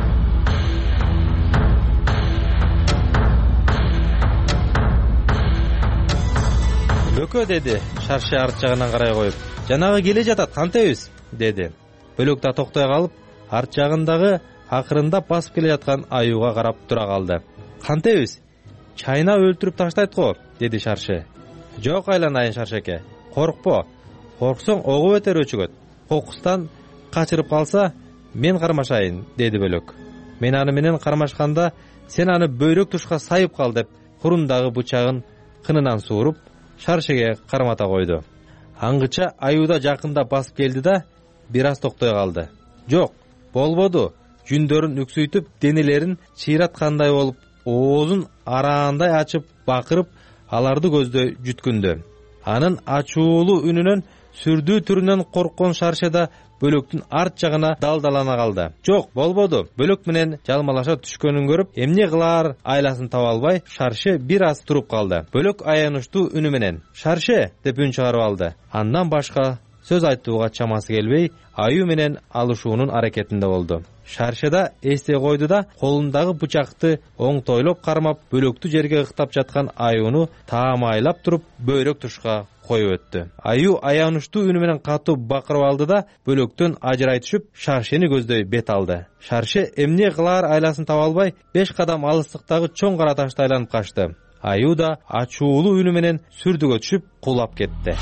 Бөкө, деди Шарше арт жагынан карай коюп. Жанагы келе жатат, кантебиз, деди. Бөлөк да токтой калып, арт жагындагы акырында басып келе жаткан аюуга карап тура калды. Кантебиз? Чайнап өлтүрүп таштайт го, деди Шарше. Жок айланайын Шаршеке, коркпо. Корксоң огу бетер өчүгөт. Кокустан качырып калса, мен кармашайын, деди бөлөк. Мен аны менен кармашканда, сен аны бөйрөк тушка сайып кал деп, курундагы бычагын кынынан сууруп, Шаршеге кармата койду. Аңгыча аюуда жакында басып келди да, бир аз токтой калды. Жок, болбоду. Жүндөрүн үксүйтүп, денелерин чыйраткандай болуп, оозун араандай ачып, бакырып, аларды көздөй жүткүндү. Анын ачуулуу үнүнөн, сүрдүү түрүнөн корккон Шарше да бөлөктүн арт жагына далдалана калды. Жок, болбоду. Бөлөк менен жалмалаша түшкөнүн көрүп, эмне кылаар айласын таба албай, Шарше бир аз туруп калды. Бөлөк аянычтуу үнү менен "Шарше" деп үн чыгарып алды. Андан башка сөз айтууга чамасы келбей, аю менен алышуунун аракетинде болду. Шарше да эстей койду да, колундагы бычакты оңтойлоп кармап, бөлөктү жерге ыктап жаткан аюуну таамайлап туруп, бөйрөк тушка коюп өттү. Аю аянычтуу үнү менен катуу бакырып алды да, бөлөктөн ажырай түшүп, Шаршени көздөй бет алды. Шарше эмне кылаар айласын таба албай, 5 кадам алыстыктагы чоң кара ташты айланып качты. Аю да ачуулуу үнү менен сүрдүгө түшүп, кулап кетти.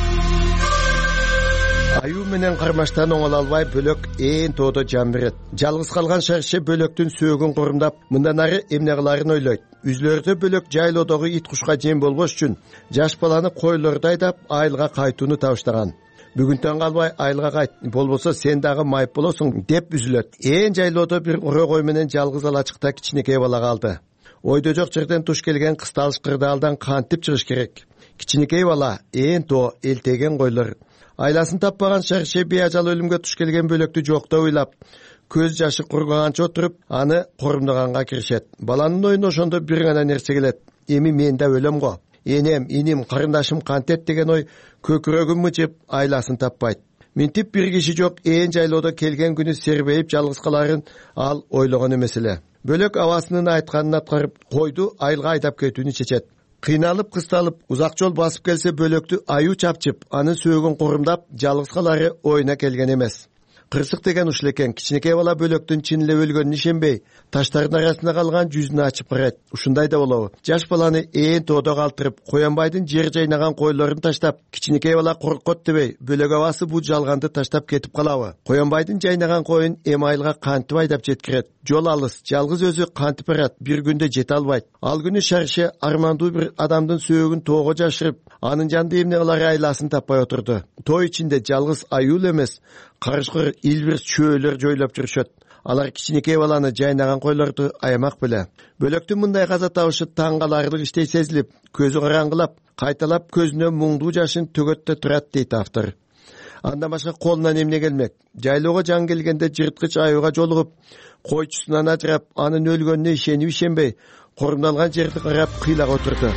Аю менен кармаштан оңоло албай бөлөк ээн тоодо жан берет. Жалгыз калган Шарше бөлөктүн сөөгүн корумдап, мындан ары эмне кыларын ойлойт. Үзлөрдө бөлөк жайлоодогу ит кушка жем болбош үчүн жаш баланы койлорду айдап айылга кайтууну табыштаган. Бүгүнтөн калбай айылга кайт, болбосо сен дагы майып болосуң деп үзүлөт. Ээн жайлоодо бир урогой менен жалгыз алачыкта кичинекей бала калды. Ойдо жок жерден туш келген кысталыш кырдаалдан кантип чыгыш керек? Кичинекей бала, ээн тоо, элтеген койлор. Айласын таппаган Шарше беажал өлүмгө туш келген бөлөктү жоктоо уйлап, көз жашы кургаганча отуруп, аны корумдаганга киришет. Баланын оюна ошондо бир гана нерсе келет. Эми мен да өлөм го. Энем, иним, карындашым кантет деген ой көкүрөгүн мыжып, айласын таппайт. Минтип бир киши жок ээн жайлоодо келген күнү сербейип жалгыз каларын ал ойлогон эмес эле. Бөлөк абасынын айтканын аткарып, койду айылга айдап кетүүнү чечет. Кыйналып кысталып, узак жол басып келсе бөлөктү аю чапчып, анын сөөгүн корумдап, жалгыз калары оюна келген эмес. Кырсык деген ушул экен. Кичинекей бала бөлөктүн чын эле өлгөнүнө ишенбей, таштардын арасында калган жүзүнү ачып карайт. Ушундай да болобу? Жаш баланы ээн тоодо калтырып, Коянбайдын жер жайнаган койлорун таштап, кичинекей бала коркот дебей, бөлөк абасы бул жалганды таштап кетип калабы? Коянбайдын жайнаган коюн эми айылга кантип айдап жеткирет? Жол алыс, жалгыз өзү кантип барат? Бир күндө жете албайт. Ал күнү Шарше армандуу бир адамдын сөөгүн тоого жашырып, анын жанында эмне кылары айласын таппай отурду. Тоо ичинде жалгыз аюул эмес, карышкыр илбир чөөлөр жойлоп жүрүшөт. Алар кичинекей баланы жайнаган койлорду аямак беле. Бөлөктүн мындай каза табышы таң каларлык иштей сезилип, көзү караңгылап, кайталап көзүнө муңдуу жашын төгөттө турат дейт автор. Андан башка колунан эмне келмек? Жайлоого жан келгенде жырткыч аюуга жолугуп, койчусунан ажырап, анын өлгөнүнө ишенип ишенбей, корумдалган жерди карап кыйлак отурду.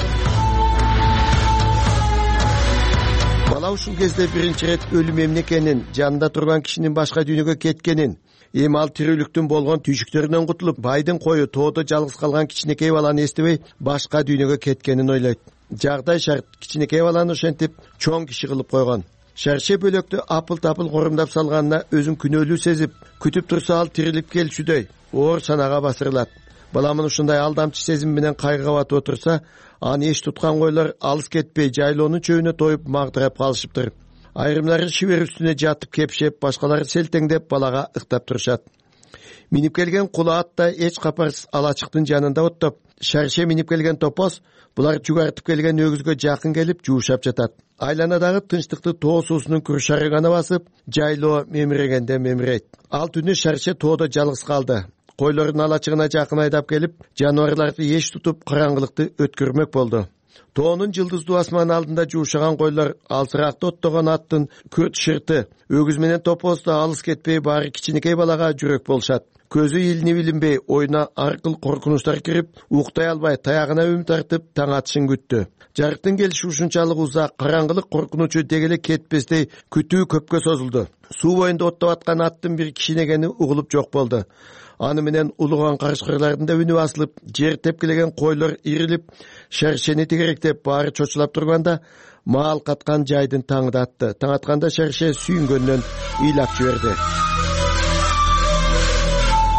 Бала ушул кезде биринчи рет өлүм эмне экенин, жанында турган кишинин башка дүйнөгө кеткенин, эми ал тирүүлүктүн болгон түйшүктөрүнөн кутулуп, байдын кою тоодо жалгыз калган кичинекей баланы эстебей, башка дүйнөгө кеткенин ойлойт. Жагдай шарт кичинекей баланы ошентип чоң киши кылып койгон. Шарше бөлөктү апыл-тапыл корумдап салганына өзүн күнөөлүү сезип, күтүп турса ал тирилип келчүдөй оор санага басырылат. Баламын ушундай алдамчы сезим менен кайгыга батып отурса, аны эч туткан койлор алыс кетпей жайлоонун чөбүнө тоюп магдырап калышыптыр. Айрымдары шибер үстүнө жатып кепшеп, башкалары селтеңдеп балага ыктап турушат. Минип келген кула ат да эч капарсыз алачыктын жанында оттоп, Шарше минип келген топоз булар жугартып келген өгүзгө жакын келип жуушап жатат. Айланадагы тынчтыкты тоо суусунун күршары гана басып, жайлоо мемирегенде мемирейт. Ал түнү Шарше тоодо жалгыз калды. Койлордун алачыгына жакын айдап келип, жаныбарларды эч тутуп караңгылыкты өткөрмөк болду. Тоонун жылдыздуу асман алдында жуушаган койлор алсыракты оттогон аттын күрт шырты, өгүз менен топоз да алыс кетпей баары кичинекей балага жүрөк болушат. Көзү илинип илинбей, оюна аркыл коркунучтар кирип, уктай албай таягына үмүт тартып таң атышын күттү. Жарыктын келиши ушунчалык узак, караңгылык коркунучу дегеле кетпестей күтүү көпкө созулду. Суу боюнда оттоп аткан аттын бир кичинегени угулуп жок болду. Аны менен улуган карышкырлардын да үнү басылып, жер тепкилеген койлор ирилип, Шаршени тегеректеп баары чочулап турганда, маал каткан жайдын таңы да атты. Таң атканда Шарше сүйүнгөндөн ыйлап жиберди.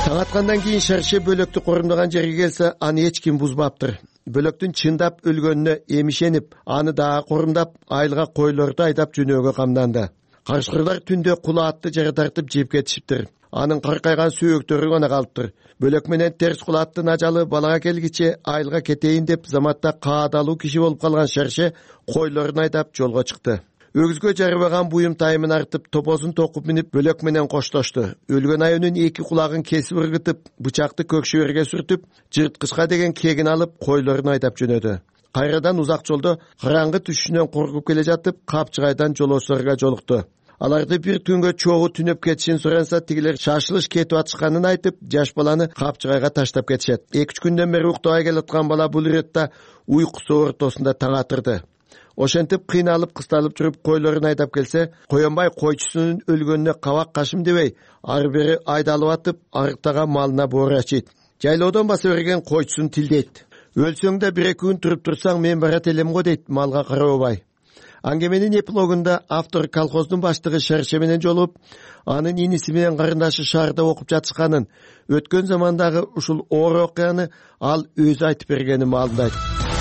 Таң аткандан кийин шарше бөлөктү корумдаган жерге келсе, аны эч ким бузбаптыр. Бөлөктүн чындап өлгөнүнө эмишенип, аны дагы корумдап, айылга койлорду айдап жөнөөгө камданды. Карышкырлар түндө кулаатты жара тартып жеп кетишиптир. Анын каркайган сүйөктөрү гана калыптыр. Бөлөк менен терс кулааттын ажалы балага келгиче айылга кетейин деп заматта каадалуу киши болуп калган шарше койлорун айдап жолго чыкты. Өгүзгө жарыбаган буюм тайымын артып, топосун токуп минип, бөлөк менен коштошту. Өлгөн айынын эки кулагын кесип ыргытып, бычакты көкшөөргө сүртүп, жырткычка деген кегин алып, койлорун айдап жөнөдү. Кайрадан узак жолдо караңгы түшүнөн коркуп келе жатып, Капчыгайдан жолоочуларга жолукту. Аларды бир түнгө чогуу түнөп кетишин суранса, тигилер шашылыш кетип атышканын айтып, жаш баланы Капчыгайга таштап кетишет. 2-3 күндөн бери уктабай келаткан бала бул иретте уйкусу ортосунда таң атырды. Ошентип кыйналып кысталып жүрүп койлорун айдап келсе, Коянбай койчусунун өлгөнүнө кабак кашым дебей, ары бери айдалып атып, арыктаган малына боор ачыйт. Жайлоодон баса берген койчусун тилдейт. Өлсөң да 1-2 күн туруп турсаң, мен барат элем го дейт малга карабай. Аңгеменин эпилогунда автор колхоздун баштыгы Шарше менен жолугуп, анын иниси менен карындашы шаарда окуп жатышканын, өткөн замандагы ушул оор окуяны ал өзү айтып бергени маалымдайт.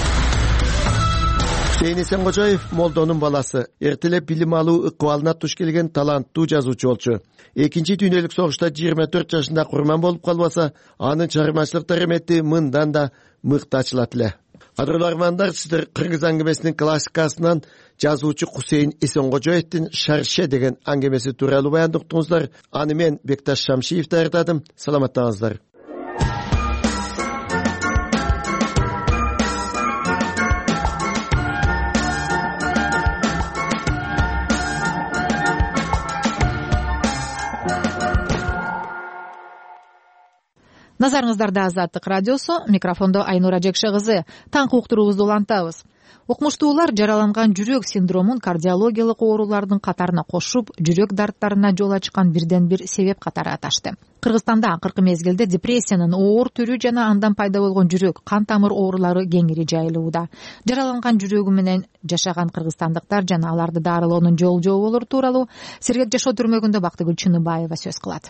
Хусейин Эсенкожоев молдонун баласы, эртелеп билим алуу ыкыбалына туш келген таланттуу жазуучу болчу. Экинчи дүйнөлүк согушта 24 жашында курман болуп калбаса, анын чыгармачылык дарымети мындан да мыкты ачылат эле. Кадырлуу армандар, сиздер кыргыз аңгемесинин классикасынан жазуучу Хусейин Эсенкожоевдин Шарше деген аңгемеси тууралуу баянды уктуңуздар. Аны мен Бекташ Шамшиев даярдадым. Саламаттаңыздар. Назарыңыздарда Азаттык радиосу, микрофондо Айнура Жекше кызы. Таңкы уктуруубузду улантабыз. Окумуштуулар жараланган жүрөк синдромун кардиологиялык оорулардын катарына кошуп, жүрөк дарттарына жол ачкан бирден бир себеп катары аташты. Кыргызстанда акыркы мезгилде депрессиянын оор түрү жана андан пайда болгон жүрөк кан тамыр оорулары кеңири жайылууда. Жараланган жүрөгү менен жашаган кыргызстандыктар жана аларды дарылоонун жол-жоболору тууралуу Сергек жашоо түрмөгүндө Бактыгүл Чыныбаева сөз кылат.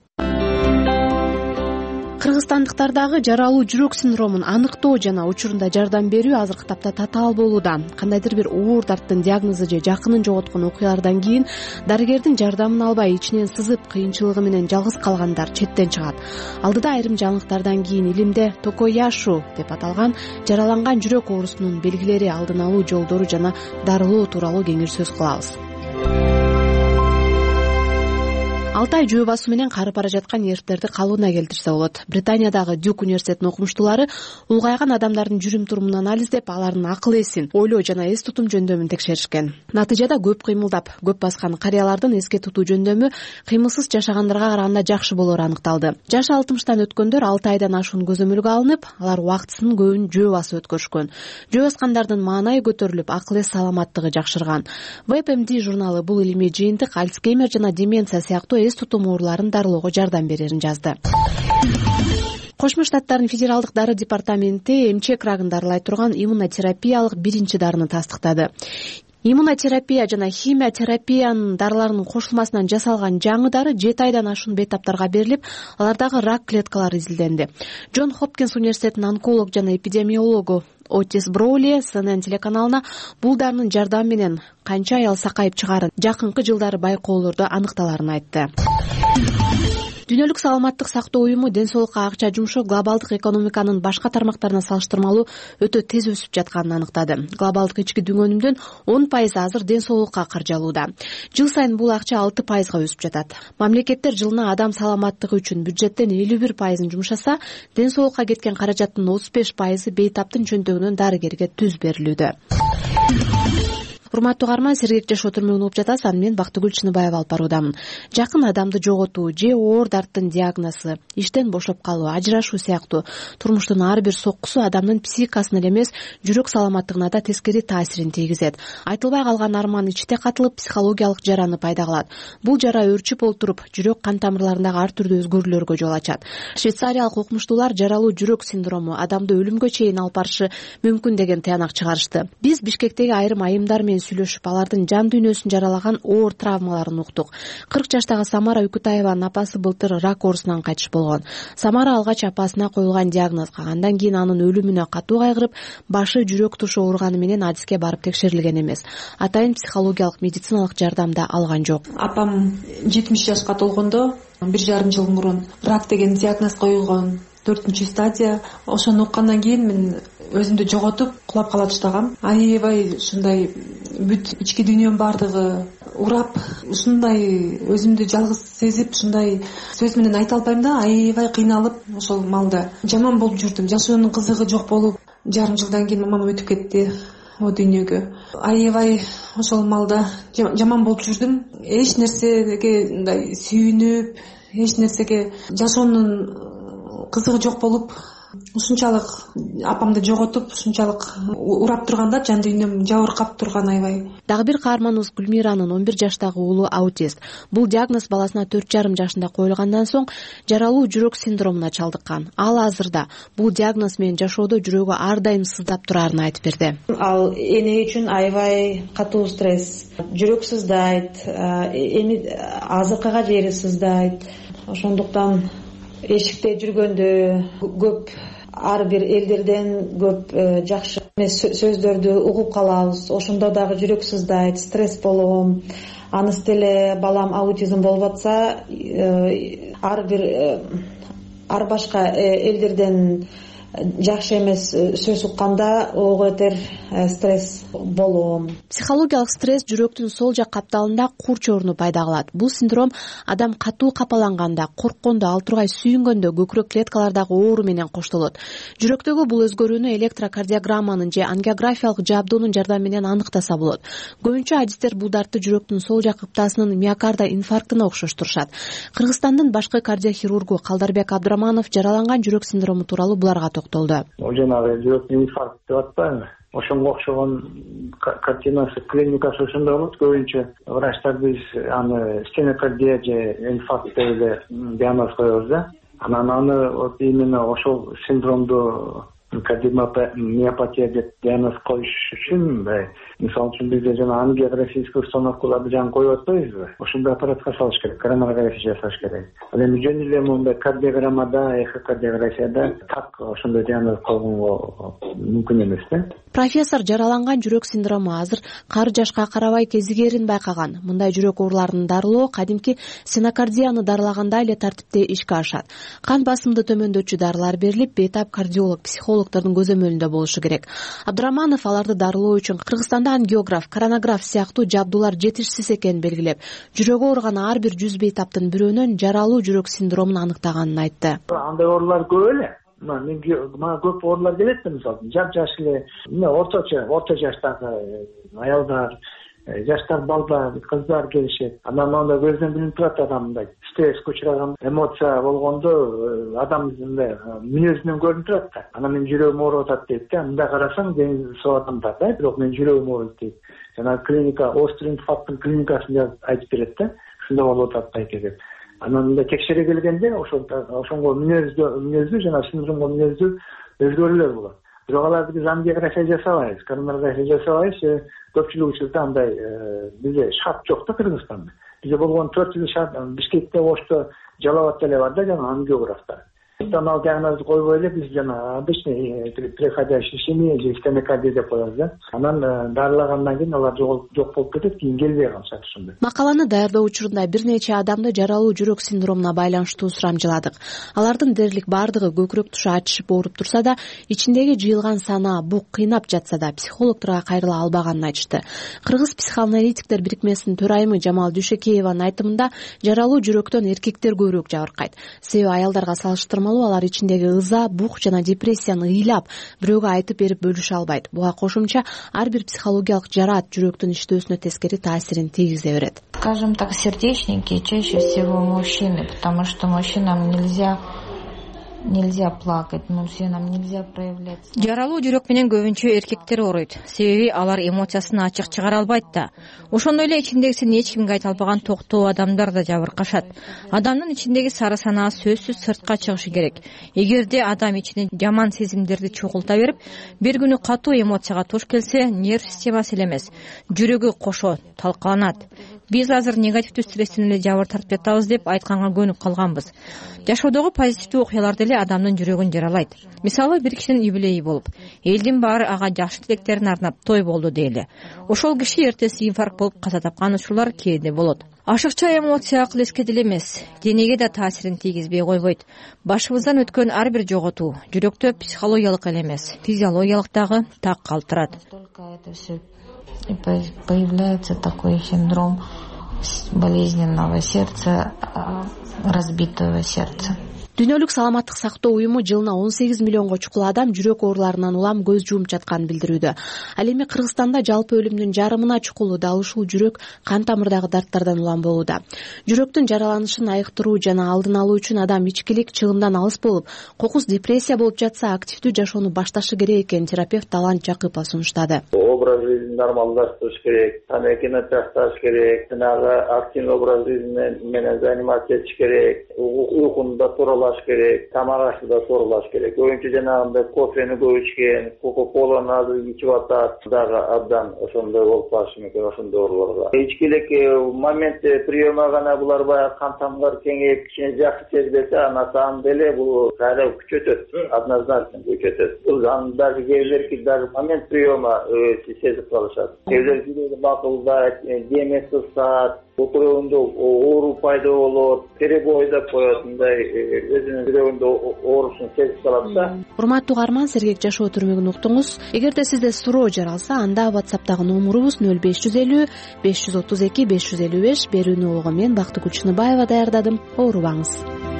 Кыргызстандыктардагы жаралуу жүрөк синдромун аныктоо жана учурунда жардам берүү азыркы тапта татаал болууда. Кандайдыр бир оор дарттын диагнозу же жакынын жоготкон окуялардан кийин дарыгердин жардамын албай ичинен сызып, кыйынчылыгы менен жалгыз калгандар четтен чыгат. Алдыда айрым жаңылыктардан кийин илимде токояшу деп аталган жараланган жүрөк оорусунун белгилери, алдын алуу жолдору жана дарылоо тууралуу кеңир сөз кылабыз. 6 ай жөө басуу менен карып бара жаткан эртерди калыбына келтирсе болот. Британиядагы Дюк университетинин окумуштуулары улгайган адамдардын жүрүм-турумун анализдеп, алардын акыл эсин, ойлоо жана эс тутум жөндөмүн текшеришкен. Натыйжада көп кыймылдап, көп баскан карыялардын эске тутуу жөндөмү кыймылсыз жашагандарга караганда жакшы болору аныкталды. Жашы 60тан өткөндөр 6 айдан ашуун көзөмөлгө алынып, алар убактысынын көбүн жөө басып өткөрүшкөн. Жөө баскандардын маанайы көтөрүлүп, акыл эс саламаттыгы жакшырган. WebMD журналы бул илимий жыйынтык Альцгеймер жана деменция сыяктуу эс тутум ооруларын дарылоого жардам берерин жазды. Кошмо Штаттардын федералдык дары департаменти эмчек рагын дарылай турган иммунотерапиялык биринчи дарыны тастыктады. Иммунотерапия жана химиотерапиянын дарыларынын кошулмасынан жасалган жаңы дары 7 айдан ашуун бейтаптарга берилип, алардагы рак клеткалары изилденди. Джон Хопкинс университетинин онколог жана эпидемиологу Отис Броули CNN телеканалына бул дарынын жардамы менен канча аял сакайып чыгарын, жакынкы жылдары байкоолордо аныкталарын айтты. Дүйнөлүк саламаттык сактоо уюму ден соолукка акча жумшоо глобалдык экономиканын башка тармактарына салыштырмалуу өтө тез өсүп жатканын аныктады. Глобалдык ички дүнгөнүмдүн 10% азыр ден соолукка каржалууда. Жыл сайын бул акча 6%га өсүп жатат. Мамлекеттер жылына адам саламаттыгы үчүн бюджеттен 51%ын жумшаса, ден соолукка кеткен каражаттын 35%ы бейтаптын чөнтөгүнөн дарыгерге түз берилүүдө. Урматтуу угарман, Сергек жашоо түрмөгүнө угуп жатасыз. Аны мен Бактыгүл Чыныбаева алып баруудамын. Жакын адамды жоготуу же оор дарттын диагнозу, иштен бошоп калуу, ажырашуу сыяктуу турмуштун ар бир соккусу адамдын психикасына эле эмес, жүрөк саламаттыгына да тескери таасирин тийгизет. Айтылбай калган арман ичте катылып, психологиялык жараны пайда кылат. Бул жара өрчүп олтуруп, жүрөк кан тамырларындагы ар түрдүү өзгөрүүлөргө жол ачат. Швейцариялык окумуштуулар жаралуу жүрөк синдрому адамды өлүмгө чейин алып барышы мүмкүн деген тыянак чыгарышты. Биз Бишкектеги айрым айымдар менен менен сүйлөшүп алардын жан дүйнөсүн жаралаган оор травмаларын уктук. 40 жаштагы Самара Үкүтаеванын апасы былтыр рак оорусунан кайтыш болгон. Самара алгач апасына коюлган диагнозго, андан кийин анын өлүмүнө катуу кайгырып, башы жүрөк тушу ооруганы менен адиске барып текшерилген эмес. Атайын психологиялык медициналык жардам да алган жок. Апам 70 жашка толгондо 1,5 жыл мурун рак деген диагноз коюлгон, 4-стадия. Ошону уккандан кийин мен өзүмдү жоготуп кулап кала баштагам. Аябай ушундай бүт ички дүйнөм бардыгы урап, ушундай өзүмдү жалгыз сезип, ушундай сөз менен айта албайм да, аябай кыйналып ошол маалда жаман болуп жүрдүм. Жашоонун кызыгы жок болуп, жарым жылдан кийин мамам өтүп кетти о дүйнөгө. Аябай ошол маалда жаман болуп жүрдүм. Эч нерсеге мындай сүйүнүп, эч нерсеге жашоонун кызыгы жок болуп, ушунчалык апамды жоготуп, ушунчалык урап турганда жан дүйнөм жабыркап турган аябай. Дагы бир каарманыбыз Гүлмиранын 11 жаштагы уулу аутист. Бул диагноз баласына 4,5 жашында коюлгандан соң жаралуу жүрөк синдромуна чалдыккан. Ал азырда бул диагноз менен жашоодо жүрөгү ар дайым сыздап турарын айтып берди. Ал эне үчүн аябай катуу стресс. Жүрөк сыздайт, эми азыркыга жери сыздайт. Ошондуктан эшикте жүргөндө көп ар бир элдерден көп жакшы сөздөрдү угуп калабыз. Ошондо дагы жүрөк сыздайт, стресс болом. Анысы деле балам аутизм болуп атса, ар башка элдерден жакшы эмес сөз укканда ого этер стресс болом. Психологиялык стресс жүрөктүн сол жак капталында курч орну пайда кылат. Бул синдром адам катуу капаланганда, корккондо, ал тургай сүйүнгөндө көкүрөк клеткалардагы оору менен коштолот. Жүрөктөгү бул өзгөрүүнү электрокардиограмманын же ангиографиялык жабдуунун жардамы менен аныктаса болот. Көбүнчө адистер бул дартты жүрөктүн сол жак каптасынын миокарда инфарктына окшоштурушат. Кыргызстандын башкы кардиохирургу Калдарбек Абдраманов жараланган жүрөк синдрому тууралуу буларга токтолду. Жанагы жүрөктүн инфаркт деп атпайбы? Ошонго окшогон картинасы, клиникасы ошондой болот. Көбүнчө врачтар биз аны стенокардия же инфаркт деп эле диагноз коебуз да. Анан аны вот именно ошол синдромду кардиомиопатия деп диагноз коюш үчүн мисалы үчүн бизде жана ангиографический установкаларды жаңы коюп атпайбызбы? Ошондой аппаратка салыш керек, коронарография жасаш керек. Ал эми жөн эле мондай кардиограммада, эхокардиографияда так ошондой диагноз койгонго мүмкүн эмес да. Профессор жараланган жүрөк синдрому азыр кары жашка карабай кезигерин байкаган. Мындай жүрөк ооруларынын дарылоо кадимки стенокардияны дарылагандай эле тартипте ишке ашат. Кан басымды төмөндөтчү дарылар берилип, бейтап кардиолог, психологдордун көзөмөлүндө болушу керек. Абдраманов аларды дарылоо үчүн Кыргызстанда ангиограф, коронограф сыяктуу жабдуулар жетишсиз экенин белгилеп, жүрөгү ооруган ар бир 100 бейтаптын бирөөнөн жаралуу жүрөк синдромун аныктаганын айтты. Андай оорулар көп эле. Мага көп оорулар келет да, мисалы жаш эле, орто жаштагы аялдар, жаштар балдар, кыздар келишет. Анан анда көздөн билинип турат адамдай стресске учураган, эмоция болгондо адам мүнөзүнөн көрүнүп турат да. Анан мен жүрөгүм ооруп атат дейт да. Мындай карасаң ден соо адамдар да, бирок мен жүрөгүм ооруйт дейт. Жана клиника острый инфаркттын клиникасын айтып берет да. Ушундай болуп атат байке деп. Анан мындай текшере келгенде ошонго мүнөздүү жана синдромго мүнөздүү өзгөрүүлөр болот. Бирок аларды биз ангиография жасабайбыз, коронарография жасабайбыз. Көпчүлүк учурда андай бизде шарт жок да Кыргызстанда. Бизде болгон 4 жыл шарт Бишкекте, Ошто, Жалал абадта эле бар да жана ангиографтар. Ал диагнозду койбой эле биз жана обычный приходящий ишемия же стенокардия деп коебуз да. Анан дарылагандан кийин алар жок болуп кетет, кийин келбей калышат ушундай. Макаланы даярдоо учурунда бир нече адамды жаралуу жүрөк синдромуна байланыштуу сурамжыладык. Алардын дээрлик бардыгы көкүрөк тушу ачышып ооруп турса да, ичиндеги жыйылган сана, бук кыйнап жатса да, психологдорго кайрыла албаганын айтышты. Кыргыз психоаналитиктер бирикмесинин төрайымы Жамал Дүйшөкееванын айтымында жаралуу жүрөктөн эркектер көбүрөөк жабыркайт. Себеби аялдарга салыштырмалуу алар ичиндеги ыза, бук жана депрессияны ыйлап, бирөөгө айтып берип бөлүшө албайт. Буга кошумча ар бир психологиялык жараат жүрөктүн иштөөсүнө тескери таасирин тийгизе берет. Скажем так, сердечники чаще всего мужчины, потому что мужчинам нельзя нельзя плакать, но все нам нельзя проявлять. Жаралуу жүрөк менен көбүнчө эркектер ооруйт, себеби алар эмоциясын ачык чыгара албайт да. Ошондой эле ичиндегисин эч кимге айта албаган токтоо адамдар да жабыркашат. Адамдын ичиндеги сары санаа сөзсүз сыртка чыгышы керек. Эгерде адам ичине жаман сезимдерди чогулта берип, бир күнү катуу эмоцияга туш келсе, нерв системасы эле эмес, жүрөгү кошо талкаланат. Биз азыр негативдүү стресстен эле жабыр тартып жатабыз деп айтканга көнүп калганбыз. Жашоодогу позитивдүү окуялар деле адамдын жүрөгүн жаралайт. Мисалы, бир кишинин юбилейи болуп, элдин баары ага жакшы тилектерин арнап той болду дейли. Ошол киши эртеси инфаркт болуп каза тапкан учурлар кээде болот. Ашыкча эмоция акыл эске деле эмес, денеге да таасирин тийгизбей койбойт. Башыбыздан өткөн ар бир жоготуу жүрөктө психологиялык эле эмес, физиологиялык дагы так калтырат. И появляется такой синдром болезненного сердца, разбитого сердца. Дүйнөлүк саламаттык сактоо уюму жылына 18 миллионго чукул адам жүрөк ооруларынан улам көз жумуп жатканын билдирүүдө. Ал эми Кыргызстанда жалпы өлүмдүн жарымына чукулу дал ушул жүрөк кан тамырдагы дарттардан улам болууда. Жүрөктүн жараланышын айыктыруу жана алдын алуу үчүн адам ичкилик, чыгымдан алыс болуп, кокус депрессия болуп жатса, активдүү жашоону башташы керек экенин терапевт Талант Жакыпова сунуштады. Образ жизни нормалдаштырыш керек, тамекини ташташ керек, активный образ жизни менен заниматься этиш керек, уйкуну да тууралаш керек, тамак ашты да тууралаш керек. Көбүнчө жанагындай кофени көп ичкен, кока-коланы азыр ичип атат, дагы абдан ошондой болуп калышы мүмкүн ошондой ооруларга. Ичкилик момент приема гана булар баягы кан тамырлар кеңейип, кичине жакшы сезбесе, анан сан деле бул кайра күчөтөт, однозначно күчөтөт. Бул даже кээбирки даже момент приема сезип калышат. Кээбир жүрөгү бакылдайт, деме кысат, отуруундо оору пайда болот, перебой деп коет, мындай өзүнүн жүрөгүндө оорусун сезип калат да. Урматтуу угарман, Сергек жашоо түрмөгүн уктуңуз. Эгерде сизде суроо жаралса, анда WhatsApp'тагы номурубуз 0550 532 555. Берүүнү улугу мен Бактыгүл Чыныбаева даярдадым. Оорубаңыз.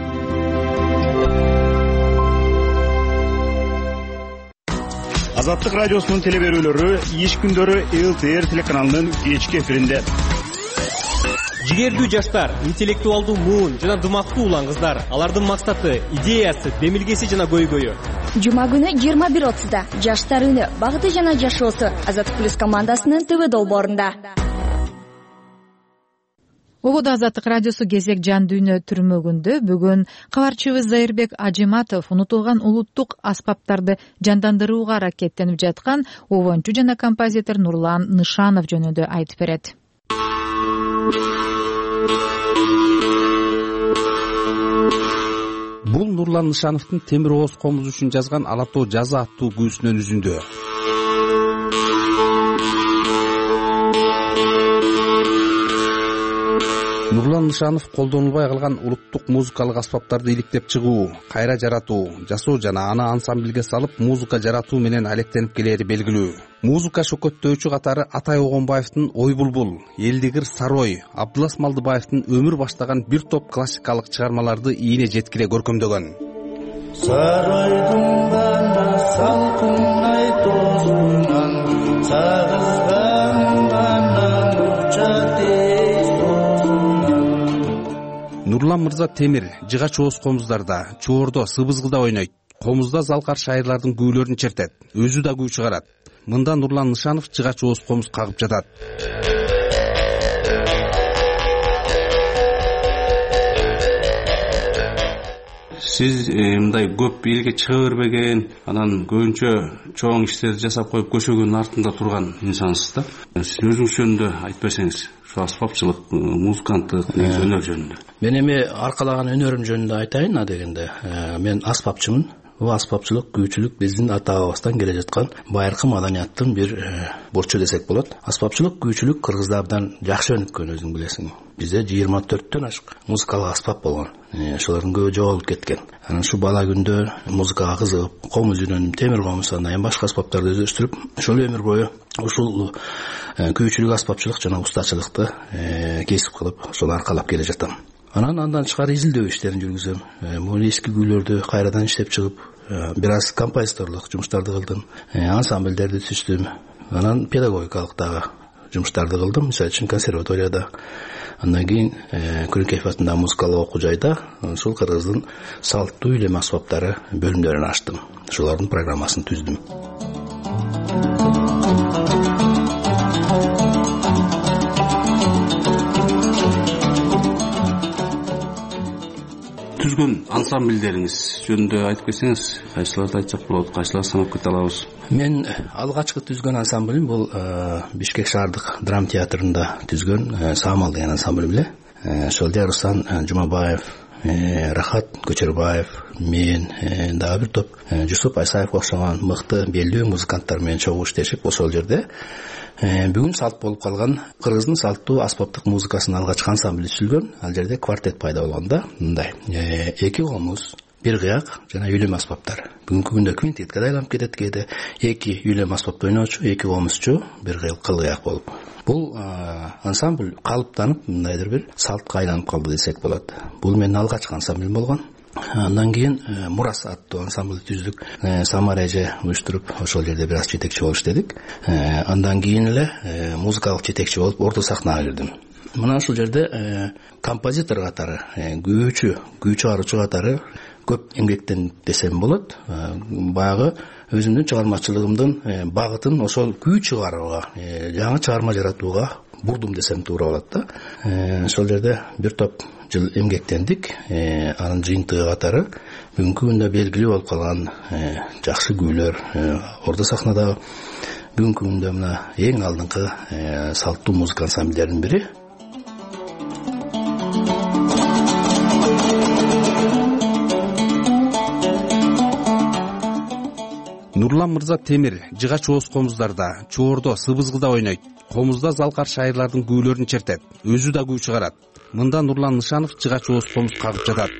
Азаттык радиосунун телеберүүлөрү иш күндөрү ЛТР телеканалынын кечки эфиринде. Жигердүү жаштар, интеллектуалдуу муун жана дымактуу улан кыздар. Алардын максаты, идеясы, демилгеси жана көйгөйү. Жума күнү 21:30-да Жаштар үнү, багыты жана жашоосу Азаттык плюс командасынын ТВ долбоорунда. Ободо Азаттык радиосу кезек жан дүйнө түрмөгүндө бүгүн кабарчыбыз Зайырбек Ажиматов унутулган улуттук аспаптарды жандандырууга аракеттенип жаткан обончу жана композитор Нурлан Нышанов жөнүндө айтып берет. Бул Нурлан Нышановдун темир ооз комуз үчүн жазган Ала тоо жазы аттуу күүсүнөн үзүндү. Нурлан Нышанов колдонулбай калган улуттук музыкалык аспаптарды иликтеп чыгуу, кайра жаратуу, жасоо жана аны ансамбльге салып музыка жаратуу менен алектенип келери белгилүү. Музыка шөкөттөөчү катары Атай Огонбаевдин Ой булбул, Элдигир Сарой, Абдылас Малдыбаевдин өмүр баштаган бир топ классикалык чыгармаларды ийине жеткире көркөмдөгөн. Саройдун бана салкынай тозунан сагызган бана учатез тозунан. Нурлан мырза темир, жыгач ооз комуздарда, чуордо, сыбызгыда ойнойт. Комузда залкар шайырлардын күүлөрүн чертет, өзү да күү чыгарат. Мында Нурлан Нышанов жыгач ооз комуз кагып жатат. Сиз мындай көп элге чыга бербеген, анан көбүнчө чоң иштерди жасап коюп көчөгөнүн артында турган инсансыз да. Сиз өзүңүз жөнүндө айтып берсеңиз, ушу аспапчылык, музыканттык, өнөр жөнүндө. Мен эми аркалаган өнөрүм жөнүндө айтайын дегенде, мен аспапчымын. Бул аспапчылык, күүчүлүк биздин ата бабабыздан келе жаткан байыркы маданияттын бир бурчу десек болот. Аспапчылык, күүчүлүк кыргыздардан жакшы өнүккөн, өзүң билесиң. Бизде 24төн ашык музыкалык аспап болгон. Ошолордун көбү жоголуп кеткен. Анан ушу бала күндө музыкага кызыгып, комуз үйрөнүп, темир комуз анан башка аспаптарды өздөштүрүп, ошол өмүр бою ушул күүчүлүк, аспапчылык жана устачылыкты кесип кылып, ошону аркалап келе жатам. Андан чыгар изилдөө иштерин жүргүзөм. Могу эски күүлөрдү кайрадан иштеп чыгып, бир аз композиторлук жумуштарды кылдым. Ансамбльдерди түздүм. Анан педагогикалык дагы жумуштарды кылдым. Мисалы үчүн консерваторияда, андан кийин Күрөкеев атындагы музыкалык окуу жайда ушул кыргыздын салттуу үйлөм аспаптары бөлүмдөрүн ачтым. Ошолордун программасын түздүм. Түзгөн ансамбльдериңиз жөнүндө айтып кетсеңиз, кайсыларды айтсак болот, кайсыларды санап кете алабыз? Мен алгачкы түзгөн ансамблим бул Бишкек шаардык драма театрында түзгөн Самал деген ансамбль эле. Ошол Руслан Жумабаев, Рахат Көчөрбаев, мен дагы бир топ Жусуп Айсаев окшогон мыкты белдүү музыканттар менен чогуу иштешип ошол жерде бүгүн салт болуп калган кыргыздын салттуу аспаптык музыкасынын алгачкы ансамбли түзүлгөн. Ал жерде квартет пайда болгонда мындай 2 комуз, 1 кыяк жана үйлөм аспаптар. Бүгүнкү күндө квинтетке да айланып кетет кээде. 2 үйлөм аспапты ойноочу, 2 комузчу, 1 кыл кыяк болуп. Бул ансамбль калыптанып мындайдыр бир салтка айланып калды десек болот. Бул менин алгачкы ансамблим болгон. Андан кийин Мурас аттуу ансамбль түздүк. Самар эже уюштуруп ошол жерде бир аз жетекчи болуп иштедик. Андан кийин эле музыкалык жетекчи болуп орто сахнага кирдим. Мына ушул жерде композитор катары, күйчү чыгаруучу катары көп эмгектен десем болот. Баягы өзүмдүн чыгармачылыгымдын багытын ошол күй чыгарууга, жаңы чыгарма жаратууга бурдум десем туура болот да. Ошол жерде бир топ жыл эмгектендик. Анын жыйынтыгы катары бүгүнкү күндө белгилүү болуп калган жакшы күүлөр орто сахнада бүгүнкү күндө мына эң алдыңкы салттуу музыка ансамбльдеринин бири. Нурлан мырза Темир жыга чооз комуздарда, чоордо, сыбызгыда ойнойт. Комузда залкар шайырлардын күүлөрүн чертет. Өзү да күү чыгарат. Мында Нурлан Нышанов жыга чооз комуз кагып жатат.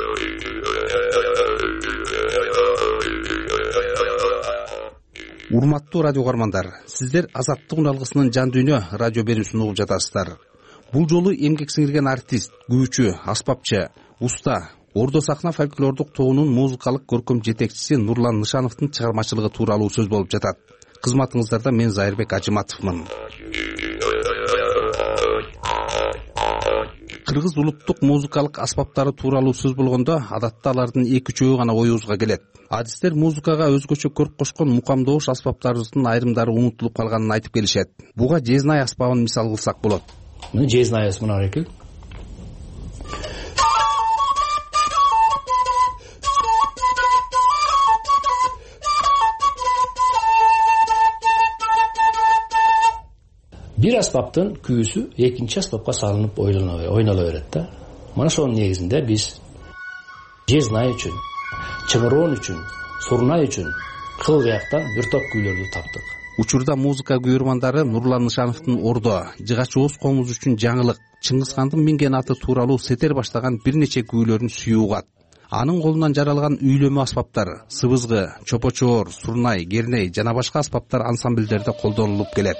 Урматтуу радио угармандар, сиздер Азаттык үналгысынын жан дүйнө радио берүүсүн угуп жатасыздар. Бул жолу эмгек сиңирген артист, күүчү, аспапчы, уста, орто сахна фольклордук тобунун музыкалык көркөм жетекчиси Нурлан Нышановдун чыгармачылыгы тууралуу сөз болуп жатат. Кызматыңыздарда мен Зайырбек Ажыматовмун. Кыргыз улуттук музыкалык аспаптары тууралуу сөз болгондо адатта алардын 2-3 гана оюбузга келет. Адистер музыкага өзгөчө көрк кошкон мукамдоош аспаптарыбыздын айрымдары унутулуп калганын айтып келишет. Буга жезнай аспабын мисал кылсак болот. Мына жезнайыбыз мына экен. Бир аспаптын күүсү экинчи аспапка салынып ойноло берет да. Мына ошонун негизинде биз жезнай үчүн, чыңыроон үчүн, сурнай үчүн кыл кыяктан бир топ күүлөрдү таптык. Учурда музыка күйөрмандары Нурлан Нышановдун ордо, жыга чооз комуз үчүн жаңылык, Чыңгызхандын минген аты тууралуу сетер баштаган бир нече күүлөрүн сүйүүгат. Анын колунан жаралган үйлөмө аспаптар, сыбызгы, чопочоор, сурнай, керней жана башка аспаптар ансамбльдерде колдонулуп келет.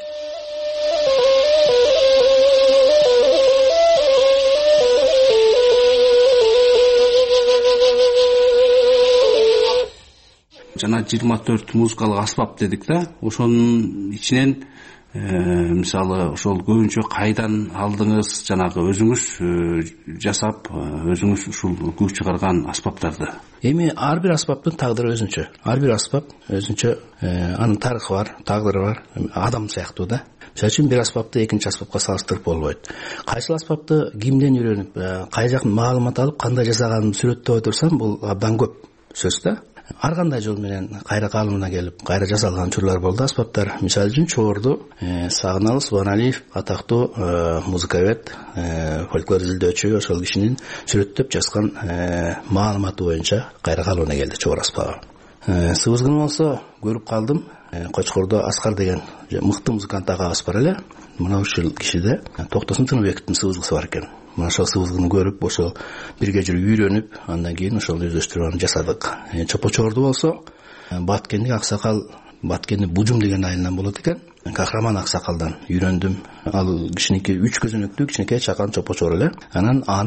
Жана 24 музыкалык аспап дедик да. Ошонун ичинен мисалы ошол көбүнчө кайдан алдыңыз, жанагы өзүңүз жасап, өзүңүз ушул күү чыгарган аспаптарды? Эми ар бир аспаптын тагдыры өзүнчө. Ар бир аспап өзүнчө анын тарыхы бар, тагдыры бар, адам сыяктуу да. Мисалы үчүн бир аспапты экинчи аспапка салыштырып болбойт. Кайсыл аспапты кимден үйрөнүп, кай жактан маалымат алып, кандай жасаганын сүрөттөп отурсам, бул абдан көп сөз да. Ар кандай жол менен кайра калымына келип, кайра жасалган учурлар болду аспаптар. Мисалы үчүн чоорду Сагыналы Субаналиев атактуу музыковед, фольклор изилдөөчү, ошол кишинин сүрөттөп жазган маалыматы боюнча кайра калымына келди чоор аспабы. Сыбызгыны болсо көрүп калдым. Кочкордо Аскар деген мыкты музыкант агабыз бар эле. Мына ушул кишиде Токтосун Тыныбековдун сыбызгысы бар экен. Мына ошол сыбызгыны көрүп, ошол бирге жүрүп үйрөнүп, андан кийин ошол өздөштүрүп жасадык. Чопочорду болсо Баткендик аксакал, Баткенди Бужум деген айылынан болот экен. Кахраман аксакалдан үйрөндүм. Ал кишиники 3 көзөнөктүү кичинекей чакан чопочор эле. Анан аны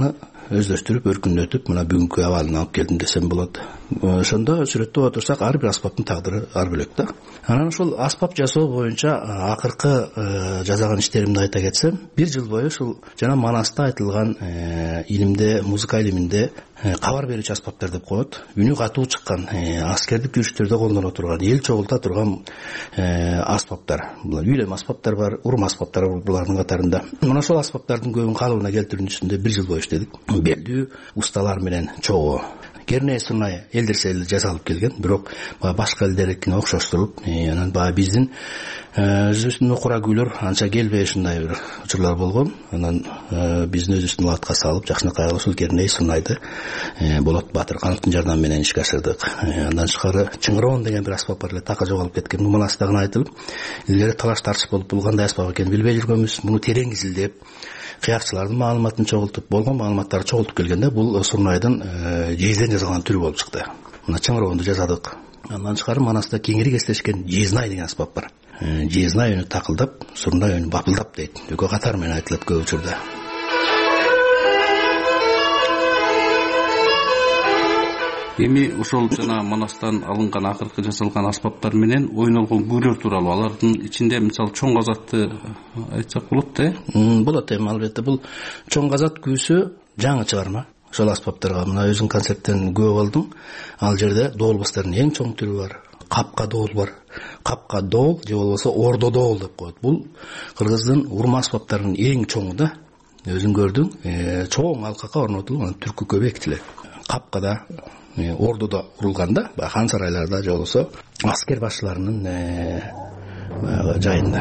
өздөштүрүп өркүндөтүп мына бүгүнкү абалына алып келдим десем болот. Ошондо сүрөттөп отурсак ар бир аспаптын тагдыры ар бөлөк да. Анан ушул аспап жасоо боюнча акыркы жасаган иштеримди айта кетсем, 1 жыл бою ушул жана Манаста айтылган илимде, музыка илиминде кабар берүүчү аспаптар деп коет. Үнү катуу чыккан, аскердик жүрүштөрдө колдоно турган, эл чогулта турган аспаптар. Булар үйлөм аспаптар бар, урум аспаптар бар булардын катарында. Мына ошол аспаптардын көбүн калыбына келтирүүнүн үстүндө 1 жыл бою иштедик. Белдүү усталар менен чогуу керней сунай элдерселе жасалып келген, бирок башка элдердикине окшоштуруп, анан биздин өзүбүздүн окура күйлөр анча келбей ушундай бир учурлар болгон. Анан биздин өзүбүздүн латка салып, жакшынакай ушул керней сунайды Болот Батыркановдун жардамы менен ишке ашырдык. Андан тышкары Чыңгыроон деген бир аспап бар эле, така жоголуп кеткен. Муну Манастагы айтылып, илгери талаш тартыш болуп, бул кандай аспап экенин билбей жүргөнбүз. Муну терең изилдеп, кыякчылардын маалыматын чогултуп, болгон маалыматтарды чогултуп келгенде бул сурнайдын жезден жасалган түрү болуп чыкты. Мына Чыңгыроонду жасадык. Андан тышкары Манаста кеңири кестешкен жезнай деген аспап бар. Жезнай үнү такылдап, сурнай үнү бапылдап дейт. Экөө катар менен айтылат көп учурда. Эми ошол жана Манастан алынган акыркы жасалган аспаптар менен ойнолгон күүлөр тууралуу, алардын ичинде мисалы чоң казатты айтсак болот да? Болот эми албетте. Бул чоң казат күүсү жаңы чыгарма. Ошол аспаптарга мына өзүм концерттен күбө болдум. Ал жерде доолбастардын эң чоң түрү бар. Капка доол бар. Капка доол же болбосо ордо доол деп коет. Бул кыргыздын урум аспаптарынын эң чоңу да. Өзүң көрдүң, чоң алкакка орнотулуп, түркү көп бекитилет. Капкада ордодо урулганда, хан сарайларда же болбосо аскер башчыларынын жайында.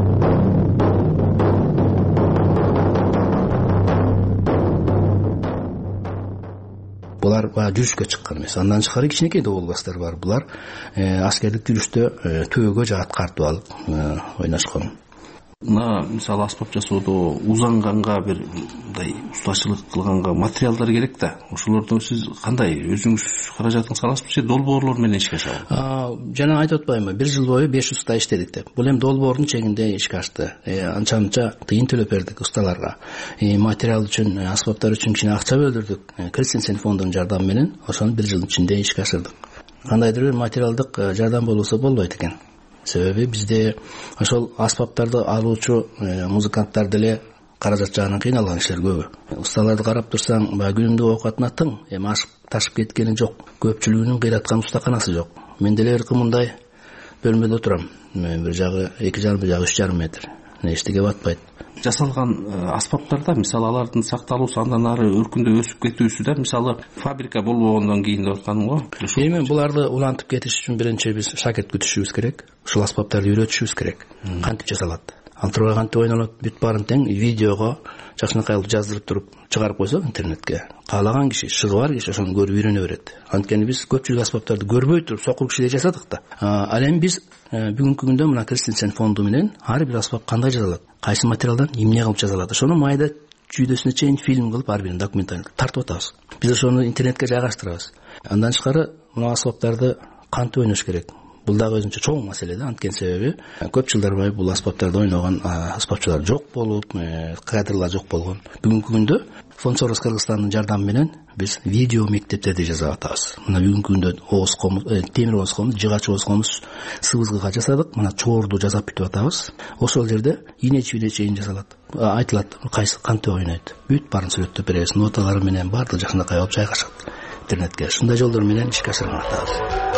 Булар жүрүшкө чыккан эмес. Андан тышкары кичинекей доолбастар бар. Булар аскердик жүрүштө төөгө же ат картып алып ойношкон. Мына мисалы аспап жасоодо узанганга бир мындай устачылык кылганга материалдар керек да. Ошолордо сиз кандай өзүңүз каражатыңыз саласызбы же долбоорлор менен ишке ашабы? Жана айтып атпаймынбы, 1 жыл бою 5 уста иштедик деп. Бул эми долбоордун чегинде ишке ашты. Анча тыйын төлөп бердик усталарга. Материал үчүн, аспаптар үчүн кичине акча бөлдүрдүк. Кристенсен фондунун жардамы менен ошону 1 жылдын ичинде ишке ашырдык. Кандайдыр бир материалдык жардам болбосо болбойт экен. Себеби бизде ошол аспаптарды алуучу музыканттар деле каражат жагынан кыйналган кишилер көбү. Усталарды карап турсаң, күнүмдүк оокатына тың, эми ашып ташып кеткени жок. Көпчүлүгүнүн кыйраткан устаканасы жок. Мен деле ыркымындай бөлмөдө турам. Бир жагы 2,5, бир жагы 3,5 метр. Эчтеке батпайт. Жасалган аспаптарда мисалы алардын сакталуусу андан ары өркүндөп өсүп кетүүсү да мисалы фабрика болбогондон кийин деп атканым го. Эми буларды улантып кетиш үчүн биринчи биз шакирт күтүшүбүз керек. Ушул аспаптарды үйрөтүшүбүз керек. Кантип жасалат? Ал тургай кантип ойнолот? Бүт баарын тең видеого жакшынакай жаздырып туруп чыгарып койсок интернетке, каалаган киши, шыгы бар киши ошону көрүп үйрөнө берет. Анткени биз көпчүлүк аспаптарды көрбөй туруп сокур кишилер жасадык да. Ал эми биз бүгүнкү күндө мына Кристенсен фонду менен ар бир аспап кандай жасалат, кайсы материалдан эмне кылып жасалат, ошону майда чүйдөсүнө чейин фильм кылып ар бирин документаль тартып атабыз. Биз ошону интернетке жайгаштырабыз. Андан тышкары мына аспаптарды кантип ойнош керек? Бул дагы өзүнчө чоң маселе да. Анткени себеби көп жылдар бою бул аспаптарды ойногон аспапчылар жок болуп, кадрлар жок болгон. Бүгүнкү күндө Фонд Сорос Кыргызстандын жардамы менен биз видео мектептерди жасап атабыз. Мына бүгүнкү күндө Оос комуз, Темир Оос комуз, Жыгач Оос комуз Сыбызгыга жасадык. Мына Чоорду жасап бүтүп атабыз. Ошол жерде ине чейин жасалат. Айтылат, кайсы кантип ойнойт. Бүт баарын сүрөттөп беребиз. Ноталары менен баардыгы жакшынакай алып жайгашат интернетке. Ушундай жолдор менен ишке ашырып атабыз.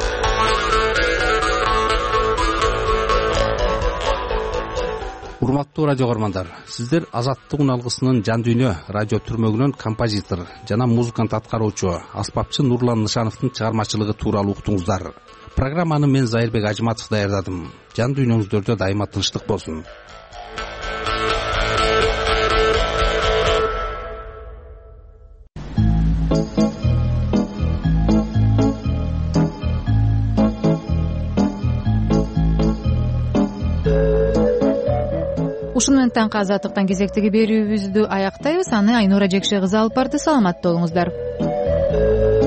Урматтуу радио көрөрмандар, сиздер Азаттык уналгысынын Жан дүйнө радио түрмөгүнөн композитор жана музыкант аткаруучу аспапчы Нурлан Нышановдун чыгармачылыгы тууралуу уктуңуздар. Программаны мен Зайырбек Ажыматов даярдадым. Жан дүйнөңүздөрдө дайыма тынчтык болсун. Ушун менен таңкы Азаттыктан кезектеги берүүбүздү аяктайбыз. Аны Айнура Жекше кызы алып барды. Саламатта болуңуздар.